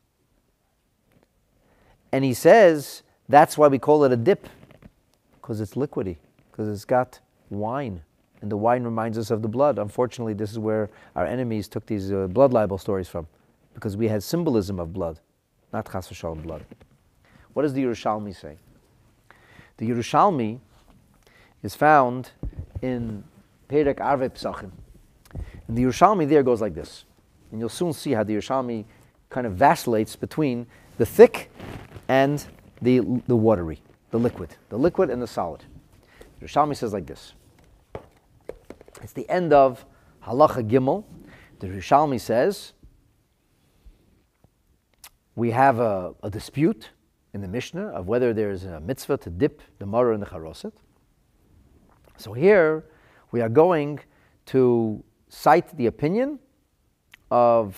And he says that's why we call it a dip, because it's liquidy, because it's got wine. And the wine reminds us of the blood. Unfortunately, this is where our enemies took these blood libel stories from, because we had symbolism of blood, not chas v'shalom blood. What does the Yerushalmi say? The Yerushalmi is found in Perek Arvei Psachim. And the Yerushalmi there goes like this. And you'll soon see how the Yerushalmi kind of vacillates between the thick and the watery, the liquid and the solid. The Yerushalmi says like this. It's the end of Halacha Gimel. The Yerushalmi says, we have a dispute in the Mishnah of whether there's a mitzvah to dip the maror in the charoset. So here we are going to cite the opinion that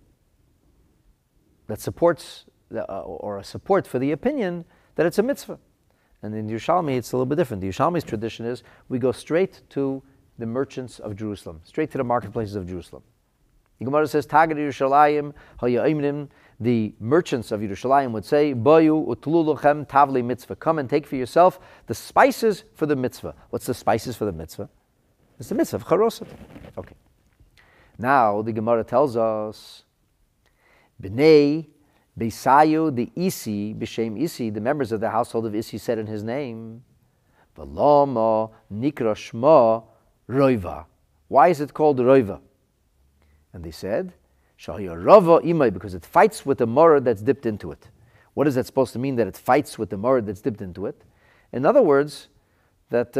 supports or a support for the opinion that it's a mitzvah. And in Yerushalmi, it's a little bit different. The Yerushalmi's tradition is we go straight to the merchants of Jerusalem, straight to the marketplaces of Jerusalem. The Gemara says, Tagad Yerushalayim hayaimrim. The merchants of Yerushalayim would say, Bayu utlu lochem tavli mitzvah. Come and take for yourself the spices for the mitzvah. What's the spices for the mitzvah? It's the mitzvah of charoset. Okay. Now the Gemara tells us, Bnei Beisayu the Isi b'shem Isi, the members of the household of Isi said in his name, V'lama nikra shma roiva. Why is it called roiva? And they said, Shahiyarava imay, because it fights with the maror that's dipped into it. What is that supposed to mean, that it fights with the maror that's dipped into it? In other words, that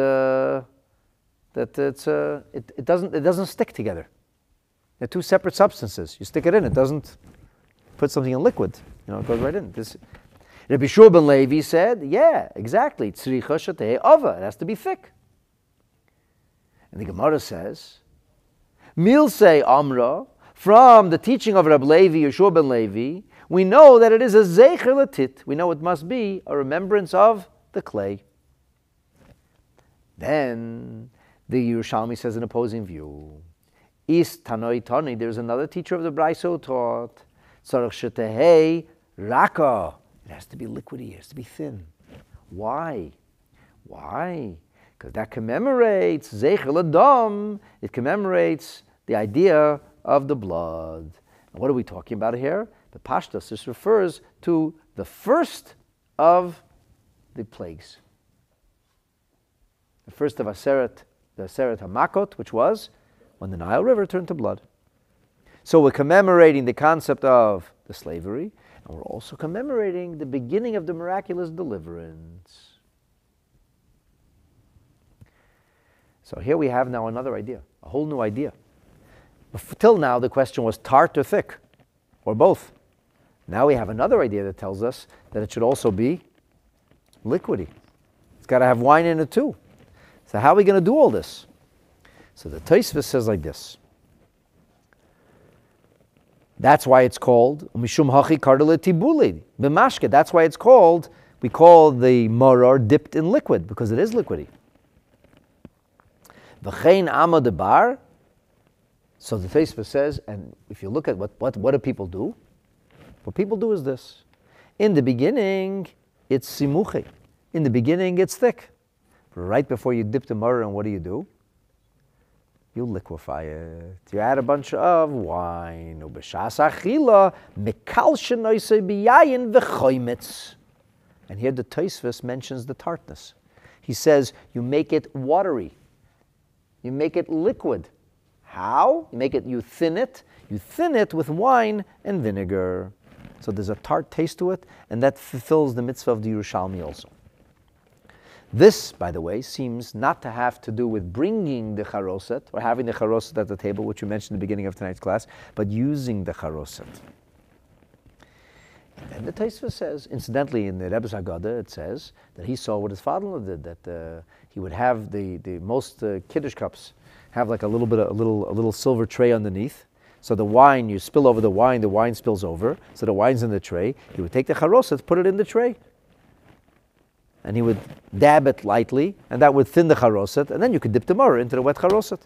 it doesn't stick together. They're two separate substances. You stick it in, it doesn't put something in liquid. It goes right in. Rabbi Shua ben Levi said, yeah, exactly. Tzricha shatei ava. It has to be thick. And the Gemara says, Milsei Amra, from the teaching of Rabbi Levi, Yeshua ben Levi, we know that it is a zecher latit. We know it must be a remembrance of the clay. Then the Yerushalmi says an opposing view. Is Tanoi Tani, there's another teacher of the Braiso who taught, Tzarech shetehei raka. It has to be liquidy, it has to be thin. Why? Because that commemorates zecher ladam. It commemorates the idea of the blood. And what are we talking about here? The Pashtus, this refers to the first of the plagues. The first of the Aseret HaMakot, which was when the Nile River turned to blood. So we're commemorating the concept of the slavery, and we're also commemorating the beginning of the miraculous deliverance. So here we have now another idea, a whole new idea. Till now, the question was tart or thick, or both. Now we have another idea that tells us that it should also be liquidy. It's got to have wine in it too. So how are we going to do all this? So the Tosfos says like this. That's why it's called Mishum Hachi Kardele Tibuli B'mashke. That's why it's called we call the maror dipped in liquid because it is liquidy. V'chein amo debar. So the Tosfos says, and if you look at what do people do? What people do is this. In the beginning, it's simuchi. In the beginning, it's thick. Right before you dip the maror, and what do? You liquefy it. You add a bunch of wine. And here the Tosfos mentions the tartness. He says you make it watery. You make it liquid. How? You thin it. You thin it with wine and vinegar. So there's a tart taste to it, and that fulfills the mitzvah of the Yerushalmi also. This, by the way, seems not to have to do with bringing the charoset or having the charoset at the table, which we mentioned in the beginning of tonight's class, but using the charoset. And then the Tosfos says, incidentally, in the Rebbe's Haggadah, it says that he saw what his father did, that he would have the most Kiddush cups have like a little silver tray underneath. So the wine, you spill over the wine spills over, so the wine's in the tray. He would take the charoset, put it in the tray. And he would dab it lightly, and that would thin the charoset, and then you could dip the maror into the wet charoset.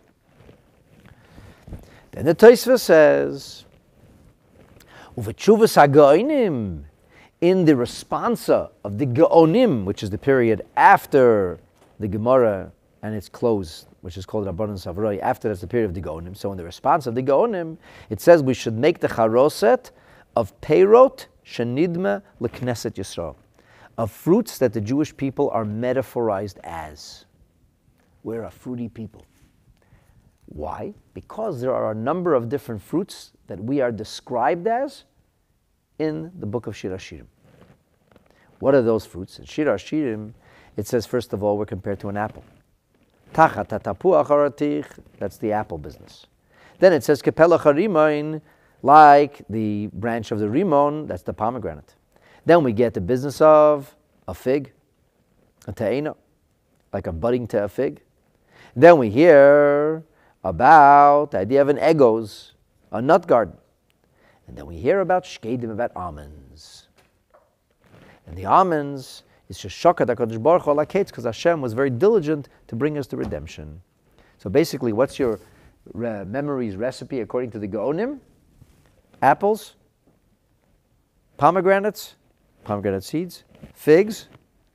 Then the Tosfos says, Uv'tshuvas ha'gaonim, in the responsa of the gaonim, which is the period after the Gemara and its close, which is called Rabbanan Savroi, after that's the period of the gaonim. So in the response of the gaonim, it says we should make the charoset of peirot shenidma leknesset Yisrael, of fruits that the Jewish people are metaphorized as. We're a fruity people. Why? Because there are a number of different fruits that we are described as in the book of Shir HaShirim. What are those fruits? In Shir HaShirim, it says, first of all, we're compared to an apple. Tachat hatapuach haratich, that's the apple business. Then it says, kepelach harimain, like the branch of the rimon, that's the pomegranate. Then we get the business of a fig, a te'ena, like a budding to a fig. Then we hear about the idea of an egos, a nut garden. And then we hear about shkedim, about almonds. And the almonds is sheshakat HaKadosh Baruch Hu ala kates, because Hashem was very diligent to bring us to redemption. So basically, what's your memory's recipe according to the Gaonim? Apples, pomegranates, pomegranate seeds, figs,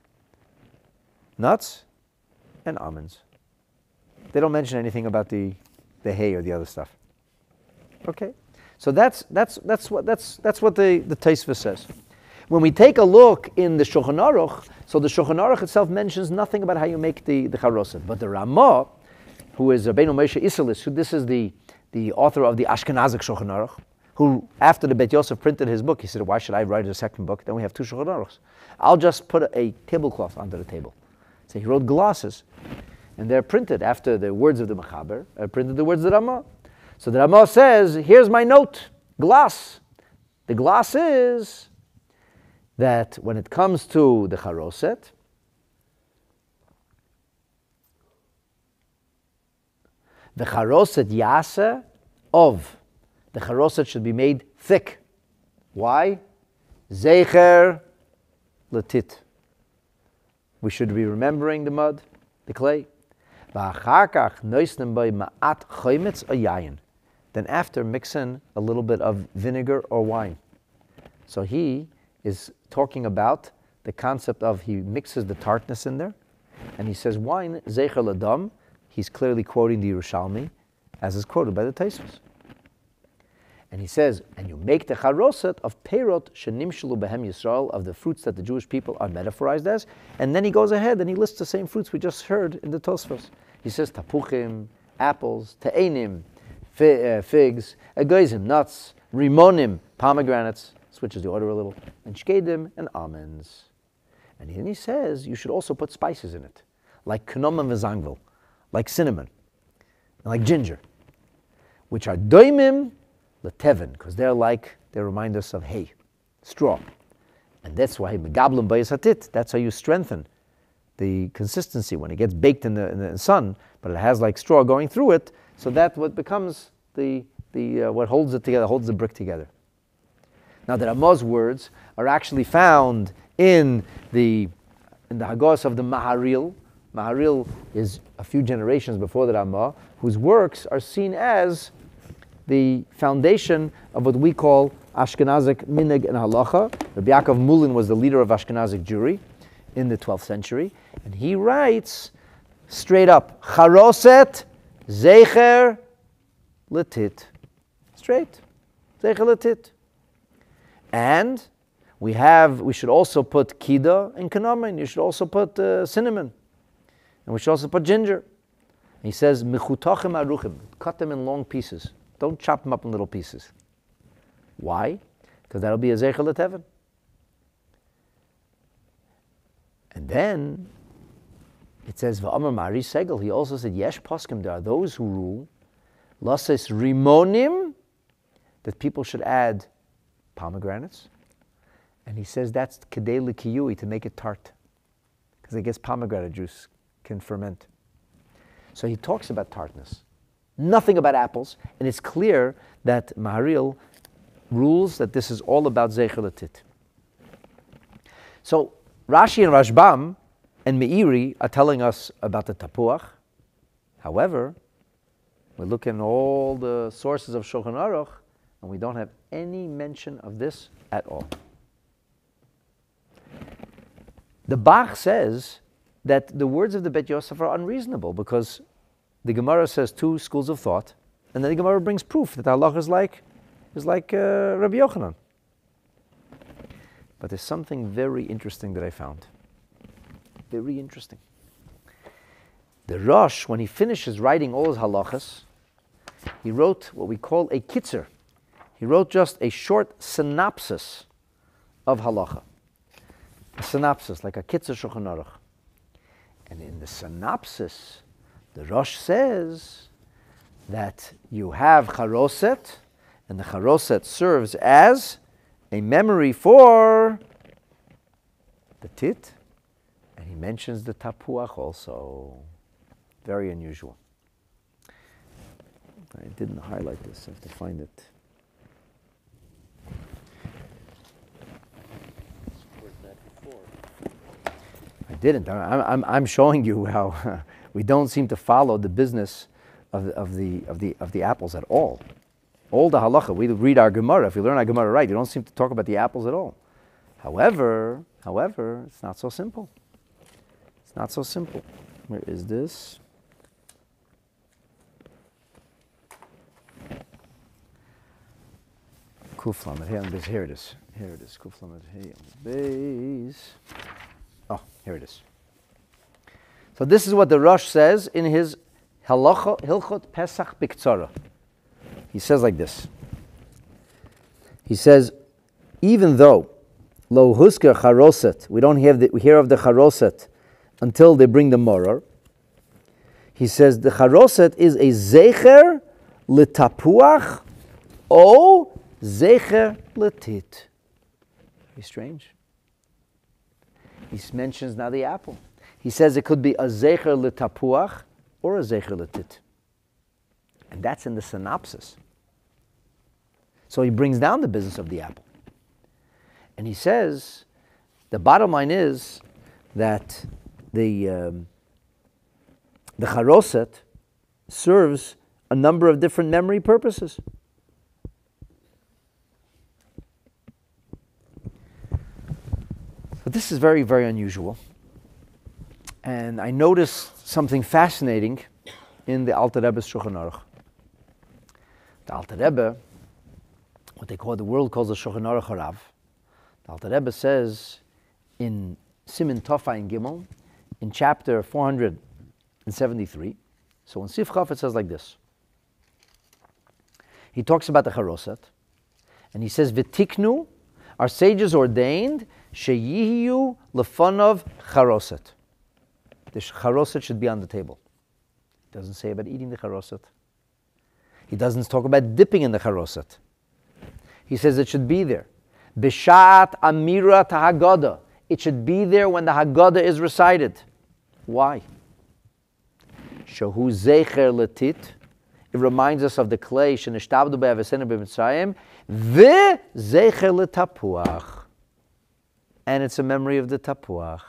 nuts, and almonds. They don't mention anything about the hay or the other stuff. Okay, so that's what the Tosfos says. When we take a look in the Shulchan Aruch, so the Shulchan Aruch itself mentions nothing about how you make the charoset, but the Ramah, who is Rabbeinu Moshe Isserles, who this is the author of the Ashkenazic Shulchan Aruch, who after the Bet Yosef printed his book, he said, why should I write a second book? Then we have two Shulchan Aruchs. I'll just put a tablecloth under the table. So he wrote glosses, and they're printed after the words of the Mechaber, printed the words of the Ramah. So the Ramah says, here's my note, gloss. The gloss is that when it comes to the charoset, the charoset yasa of, the charoset should be made thick. Why? Zecher latit. We should be remembering the mud, the clay. Then after, mix in a little bit of vinegar or wine. So he is talking about the concept of, he mixes the tartness in there, and he says wine, zecher ladam. He's clearly quoting the Yerushalmi, as is quoted by the Tosfos. And he says, and you make the charoset of peirot shenimshelu behem Yisrael, of the fruits that the Jewish people are metaphorized as. And then he goes ahead and he lists the same fruits we just heard in the Tosfos. He says tapuchim, apples, te'enim, figs, agozim, nuts, rimonim, pomegranates, switches the order a little, and shkedim, and almonds. And then he says you should also put spices in it, like knom and v'zangvel, like cinnamon, and like ginger, which are doimim letevin, because they remind us of hay, straw. And that's why megablim bayis hatit, that's how you strengthen the consistency when it gets baked in the sun, but it has like straw going through it, so that what becomes what holds it together, holds the brick together. Now the Ramah's words are actually found in the Hagos of the Maharil. Maharil is a few generations before the Ramah, whose works are seen as the foundation of what we call Ashkenazic Minhag and Halacha. Rabbi Yaakov Mulin was the leader of Ashkenazic Jewry in the 12th century, and he writes straight up, Charoset Zecher Letit. Straight. Zecher Letit. And we should also put Kida and Kanamin. You should also put cinnamon. And we should also put ginger. And he says, Mechutachim aruchim. Cut them in long pieces. Don't chop them up in little pieces. Why? Because that'll be a Zecher Leteven. And then it says, V'amar Mari Segel. He also said, Yesh Poskim. There are those who rule, Lases Rimonim, that people should add pomegranates. And he says that's Kedei L'Kiyui, to make it tart. Because I guess pomegranate juice can ferment. So he talks about tartness. Nothing about apples. And it's clear that Maharil rules that this is all about Zecher Letit. So Rashi and Rashbam and Meiri are telling us about the tapuach. However, we look in all the sources of Shulchan Aruch, and we don't have any mention of this at all. The Bach says that the words of the Bet Yosef are unreasonable because the Gemara says two schools of thought, and then the Gemara brings proof that Allah is like Rabbi Yochanan. But there's something very interesting that I found. Very interesting. The Rosh, when he finishes writing all his halachas, he wrote what we call a kitzer. He wrote just a short synopsis of halacha. A synopsis, like a kitzer Shulchan Aruch. And in the synopsis, the Rosh says that you have charoset, and the charoset serves as a memory for the tit, and he mentions the tapuach also. Very unusual. I didn't highlight this, I have to find it. I didn't. I'm showing you how we don't seem to follow the business of the apples at all. All the halacha, we read our Gemara. If we learn our Gemara right, you don't seem to talk about the apples at all. However, it's not so simple. It's not so simple. Where is this? Kuflamet Hey on the base. Here it is. Here it is. Kuflamet Hey on the base. Oh, here it is. So this is what the Rosh says in his Hilchot Pesach Biktzara. He says like this. He says, even though Lo Husker Charoset, we hear of the Charoset until they bring the Moror. He says the Charoset is a Zecher L'Tapuach O Zecher L'Tit. Very strange. He mentions now the apple. He says it could be a Zecher L'Tapuach or a Zecher L'Tit. And that's in the synopsis. So he brings down the business of the apple. And he says, the bottom line is that the charoset serves a number of different memory purposes. But this is very, very unusual. And I noticed something fascinating in the Alter Rebbe's Shulchan Aruch. The Alter Rebbe, what they call, the world calls the Shulchan Aruch Harav. The Alter Rebbe says in Siman Tofayin Gimel, in chapter 473, so in Sif Chaf it says like this. He talks about the charoset, and he says, V'tiknu, our sages ordained, sheyihiyu lefanov charoset. The charoset should be on the table. He doesn't say about eating the charoset. He doesn't talk about dipping in the charoset. He says it should be there. Bishat amira tahagada. It should be there when the Haggadah is recited. Why? Shahu zecher letit. It reminds us of the clay shenishtabdu be'avesenu b'mitzrayim. Ve zecher letapuach. and it's a memory of the tapuach.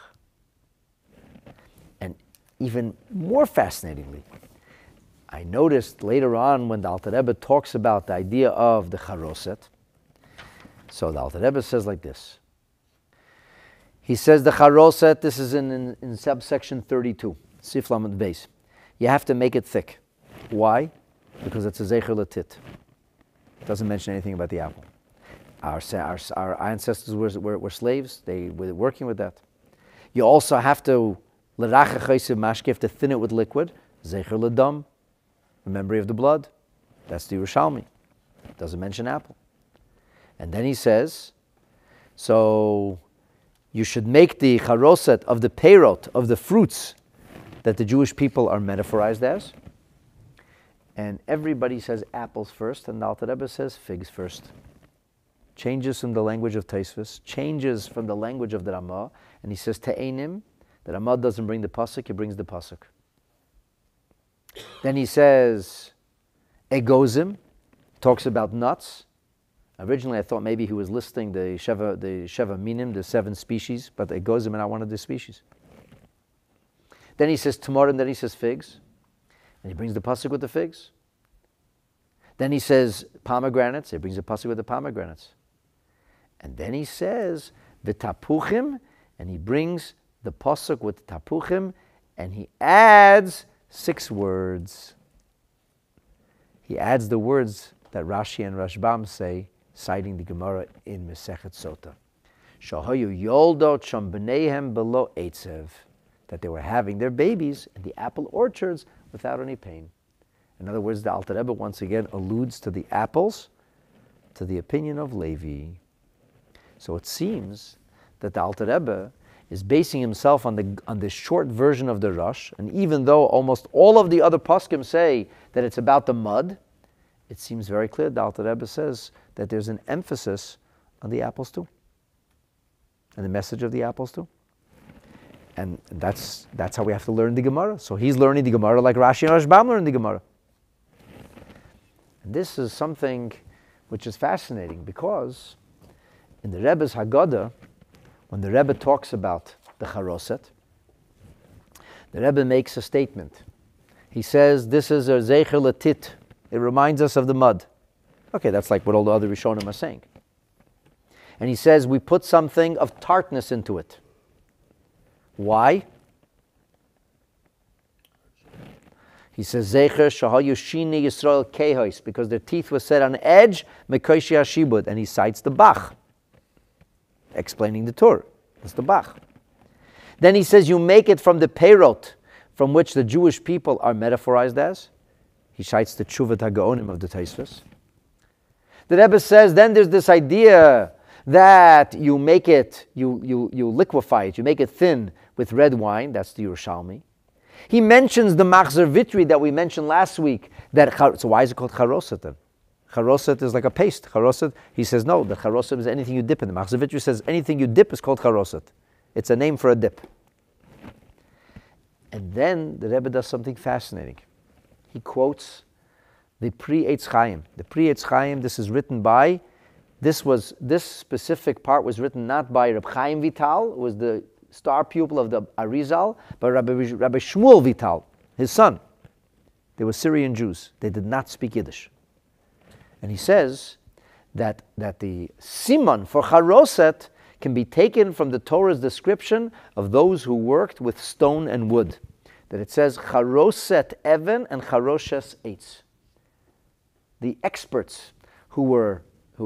And even more fascinatingly, I noticed later on when the Alter Rebbe talks about the idea of the charoset. So the Alter Rebbe says like this. He says the charoset, this is in subsection 32, Sif Lamed Beis. You have to make it thick. Why? Because it's a zecher latit. It doesn't mention anything about the apple. Our ancestors were slaves. They were working with that. You also have to l'racha chaysev mashke, to thin it with liquid. Zecher ladam, the memory of the blood. That's the Yerushalmi. Doesn't mention apple. And then he says, so you should make the charoset of the peirot, of the fruits that the Jewish people are metaphorized as. And everybody says apples first, and the Alter Rebbe says figs first. Changes from the language of Tosfos, changes from the language of the Ramah, and he says te'enim. The Ramah doesn't bring the pasuk; he brings the pasuk. Then he says egozim, talks about nuts. Originally, I thought maybe he was listing the sheva minim, the 7 species, but egozim are not one of the species. Then he says tamarim, then he says figs, and he brings the pasuk with the figs. Then he says pomegranates, he brings the pasuk with the pomegranates. And then he says the tapuchim, and he brings the pasuk with the tapuchim, and he adds 6 words. He adds the words that Rashi and Rashbam say, citing the Gemara in Mesechet Sota. Shahayu yoldot sham b'neihem below eitzev, that they were having their babies in the apple orchards without any pain. In other words, the Alter Rebbe once again alludes to the apples, to the opinion of Levi. So it seems that the Alter Rebbe is basing himself on the short version of the Rosh, and even though almost all of the other poskim say that it's about the mud, it seems very clear the Alter Rebbe says that there's an emphasis on the apples too, and the message of the apples too. And that's how we have to learn the Gemara. So he's learning the Gemara like Rashi and Rashbam learned the Gemara. And this is something which is fascinating because in the Rebbe's Haggadah, when the Rebbe talks about the charoset, the Rebbe makes a statement. He says, this is a zecher latit. It reminds us of the mud. Okay, that's like what all the other Rishonim are saying. And he says, we put something of tartness into it. Why? He says, zecher shahayu shini Yisrael kehois, because their teeth were set on edge, mekoshi hashibud, and he cites the Bach, explaining the Torah. That's the Bach. Then he says, you make it from the peirot, from which the Jewish people are metaphorized as. He cites the Tshuvat HaGaonim of the Tosfos. The Rebbe says, then there's this idea that you make it, you liquefy it, you make it thin with red wine. That's the Yerushalmi. He mentions the Machzer Vitri that we mentioned last week. So why is it called charoset then? Charoset is like a paste. Charoset, he says, no, the charoset is anything you dip in. The Machzer Vitri says anything you dip is called charoset. It's a name for a dip. And then the Rebbe does something fascinating. He quotes the Pri Eitz Chaim. The Pri Eitz Chaim, this is written by, this specific part was written not by Reb Chaim Vital, who was the star pupil of the Arizal, but Rabbi Shmuel Vital, his son. They were Syrian Jews. They did not speak Yiddish. And he says that the siman for charoset can be taken from the Torah's description of those who worked with stone and wood. That it says charoset even and charoshes eitz. The experts who were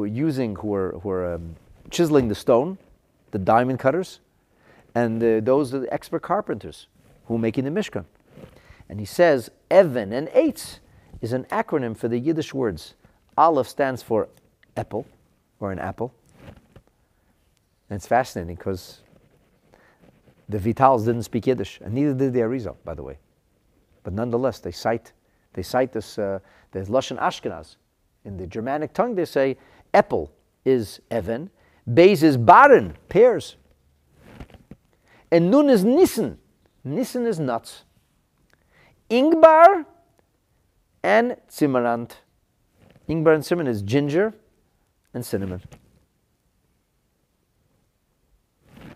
chiseling the stone, the diamond cutters, and those are the expert carpenters who were making the Mishkan. And he says even and eitz is an acronym for the Yiddish words. Aleph stands for apple, or an apple. And it's fascinating because the Vitals didn't speak Yiddish, and neither did the Arizal, by the way. But nonetheless, they cite this Lashon Ashkenaz. In the Germanic tongue, they say apple is even, beis is baren, pears, and nun is nissen. Nissen is nuts. Ingbar and Zimmerant. Ingbar and cinnamon is ginger and cinnamon.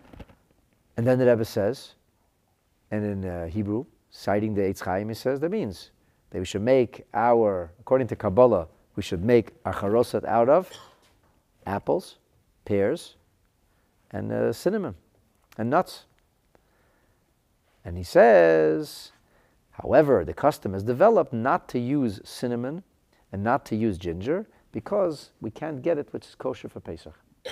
And then the Rebbe says, and in Hebrew, citing the Eitz Chaim, he says that means that we should make according to Kabbalah, we should make our charosat out of apples, pears, and cinnamon, and nuts. And he says, however, the custom has developed not to use cinnamon and not to use ginger because we can't get it, which is kosher for Pesach.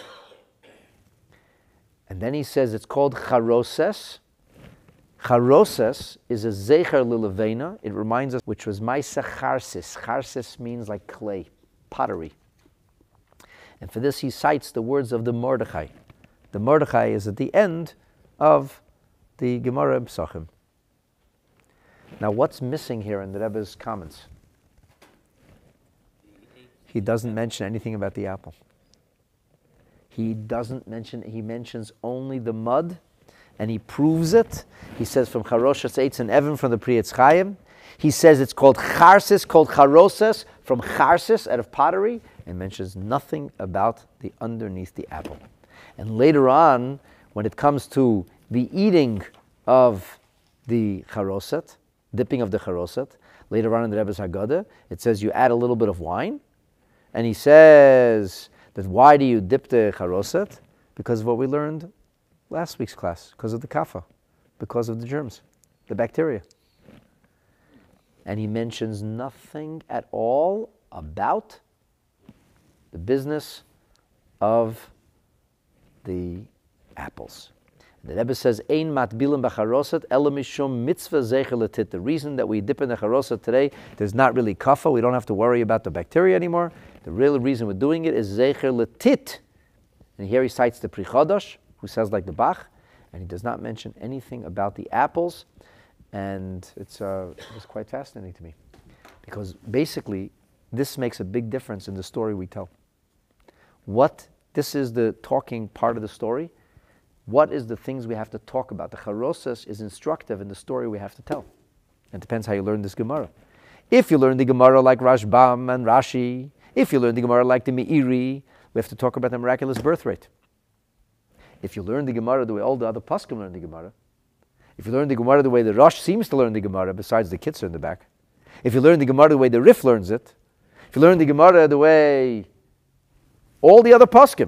And then he says it's called charoses. Charoses is a zecher lilevena. It reminds us, which was maisa charsis. Charsis means like clay, pottery. And for this he cites the words of the Mordechai. The Mordechai is at the end of the Gemara in Pesachim. Now what's missing here in the Rebbe's comments? He doesn't mention anything about the apple. He mentions only the mud, and he proves it. He says from Charoshes Eitz and Evan from the Pri Etz Chaim. He says it's called charsis, called charoses, from charsis, out of pottery, and mentions nothing about the underneath the apple. And later on, when it comes to the eating of the charoset, dipping of the charoset, later on in the Rebbe's Haggadah, it says you add a little bit of wine, and he says that why do you dip the charoset? Because of what we learned last week's class, because of the kafa, because of the germs, the bacteria. And he mentions nothing at all about the business of the apples. The Rebbe says, "Ein matbilim b'charoset ela mishum mitzvah zeicher letit." The reason that we dip in the charoset today, there's not really kafa. We don't have to worry about the bacteria anymore. The real reason we're doing it is zeicher letit. And here he cites the Pri Chodosh, who says like the Bach, and he does not mention anything about the apples. And it was quite fascinating to me, because basically this makes a big difference in the story we tell. This is the talking part of the story. What is the things we have to talk about? The charoses is instructive in the story we have to tell. It depends how you learn this Gemara. If you learn the Gemara like Rashbam and Rashi, if you learn the Gemara like the Meiri, we have to talk about the miraculous birth rate. If you learn the Gemara the way all the other Paskim learn the Gemara, if you learn the Gemara the way the Rosh seems to learn the Gemara, besides the Kitzur in the back, if you learn the Gemara the way the Rif learns it, if you learn the Gemara the way all the other Paskim,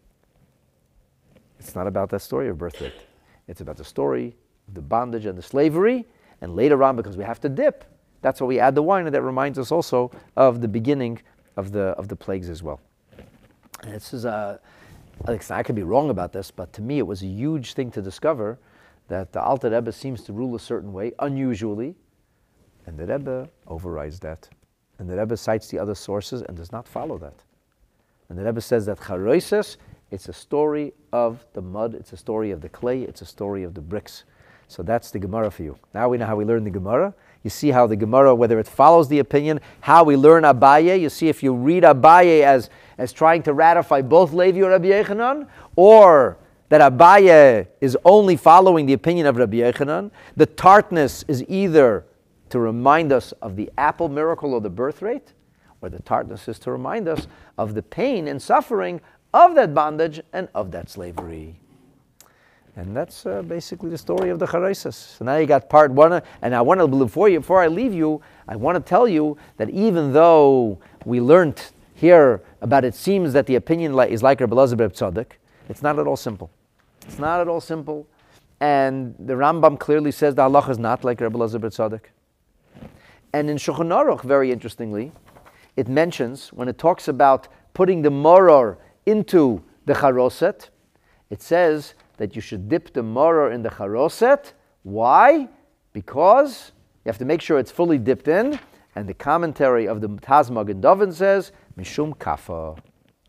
it's not about that story of birth rate. It's about the story of the bondage and the slavery, and later on, because we have to dip, that's why we add the wine, and that reminds us also of the beginning of the plagues as well. And this is I could be wrong about this, but to me it was a huge thing to discover that the Alter Rebbe seems to rule a certain way, unusually, and the Rebbe overrides that. And the Rebbe cites the other sources and does not follow that. And the Rebbe says that charoises, it's a story of the mud, it's a story of the clay, it's a story of the bricks. So that's the Gemara for you. Now we know how we learn the Gemara. You see how the Gemara, whether it follows the opinion, how we learn Abaye. You see if you read Abaye as trying to ratify both Levi or Rabbi Yechanan, or that Abaye is only following the opinion of Rabbi Yechanan. The tartness is either to remind us of the apple miracle or the birth rate, or the tartness is to remind us of the pain and suffering of that bondage and of that slavery. And that's basically the story of the Charaises. So now you got part one, and I want to, before I leave you, I want to tell you that even though we learned here about it seems that the opinion is like Rabbi Elazar ben Tzadok, it's not at all simple. It's not at all simple. And the Rambam clearly says the halacha is not like Rabbi Elazar ben Tzadok. And in Shulchan Aruch, very interestingly, it mentions, when it talks about putting the moror into the charoset, it says that you should dip the moror in the charoset. Why? Because you have to make sure it's fully dipped in. And the commentary of the Taz Magen David says, Mishum kafa.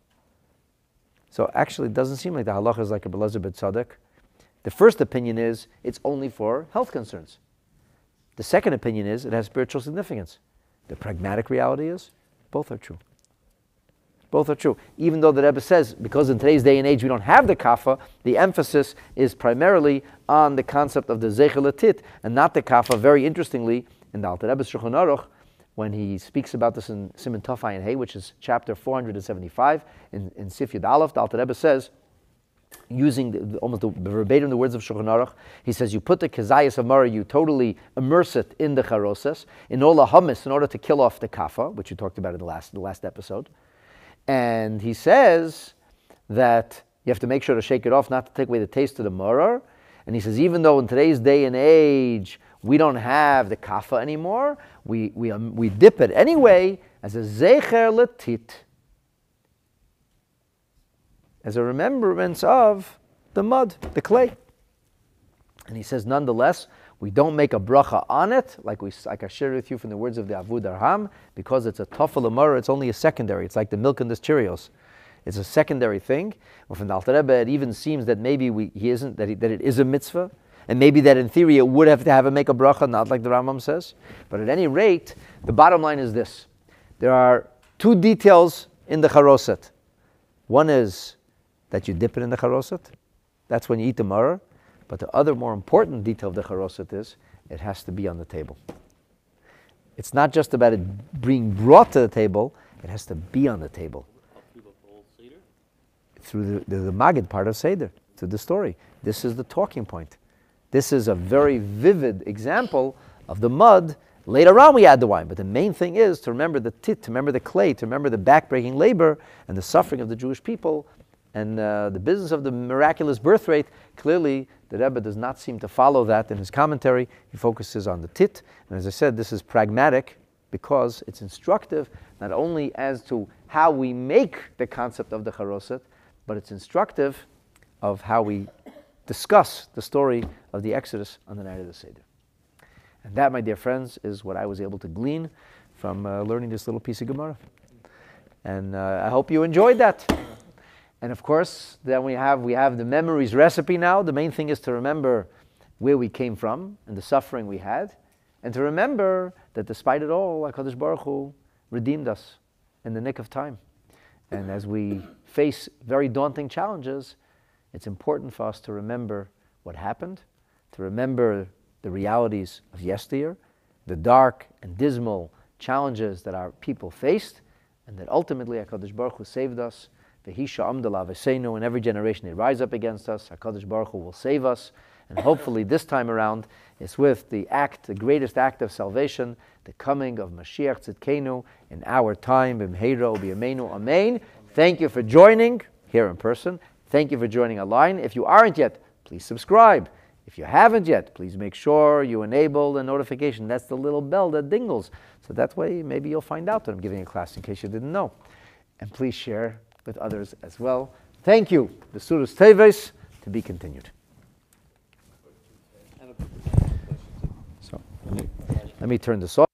So actually it doesn't seem like the halacha is like a Elazar ben Tzadok. The first opinion is it's only for health concerns. The second opinion is it has spiritual significance. The pragmatic reality is both are true. Both are true. Even though the Rebbe says, because in today's day and age we don't have the kafa, the emphasis is primarily on the concept of the zeicher letit and not the kafa. Very interestingly, in the Alter Rebbe's Shulchan Aruch, when he speaks about this in Siman Tov Ayin Hey, which is chapter 475 in Sif Yud Aleph, the Alter Rebbe says using almost the verbatim the words of Shulchan Aruch. He says you put the kezayis of Mara, you totally immerse it in the charoses, in all the hummus, in order to kill off the kafa, which you talked about in the last episode. And he says that you have to make sure to shake it off, not to take away the taste of the maror. And he says, even though in today's day and age we don't have the kafa anymore, we dip it anyway as a zecher letit, as a remembrance of the mud, the clay. And he says, nonetheless, we don't make a bracha on it, like I shared with you from the words of the Avud Arham, because it's a tafel amara, it's only a secondary. It's like the milk in the Cheerios. It's a secondary thing. Well, from the Alter Rebbe, it even seems that maybe that it is a mitzvah, and maybe that in theory it would have to make a bracha, not like the Rambam says. But at any rate, the bottom line is this. There are two details in the charoset. One is that you dip it in the charoset. That's when you eat the maror. But the other more important detail of the charoset is it has to be on the table. It's not just about it being brought to the table, it has to be on the table. Through the Magid part of Seder, through the story. This is the talking point. This is a very vivid example of the mud. Later on we add the wine, but the main thing is to remember the tit, to remember the clay, to remember the backbreaking labor and the suffering of the Jewish people. And the business of the miraculous birth rate, clearly the Rebbe does not seem to follow that in his commentary. He focuses on the tit. And as I said, this is pragmatic because it's instructive not only as to how we make the concept of the charoset, but it's instructive of how we discuss the story of the Exodus on the night of the Seder. And that, my dear friends, is what I was able to glean from learning this little piece of Gemara. And I hope you enjoyed that. And of course, then we have the memories recipe now. The main thing is to remember where we came from and the suffering we had, and to remember that despite it all, HaKadosh Baruch Hu redeemed us in the nick of time. And as we face very daunting challenges, it's important for us to remember what happened, to remember the realities of yesteryear, the dark and dismal challenges that our people faced, and that ultimately HaKadosh Baruch Hu saved us. In every generation they rise up against us, HaKadosh Baruch Hu will save us, and hopefully this time around it's with the greatest act of salvation, the coming of Mashiach Tzidkenu in our time. B'mheira u'b'yameinu, amen. Thank you for joining here in person. Thank you for joining online. If you aren't yet, please subscribe. If you haven't yet, please make sure you enable the notification. That's the little bell that dingles. So that way maybe you'll find out that I'm giving a class in case you didn't know. And please share with others as well. Thank you. The Surah's Teves to be continued. So let me turn this off.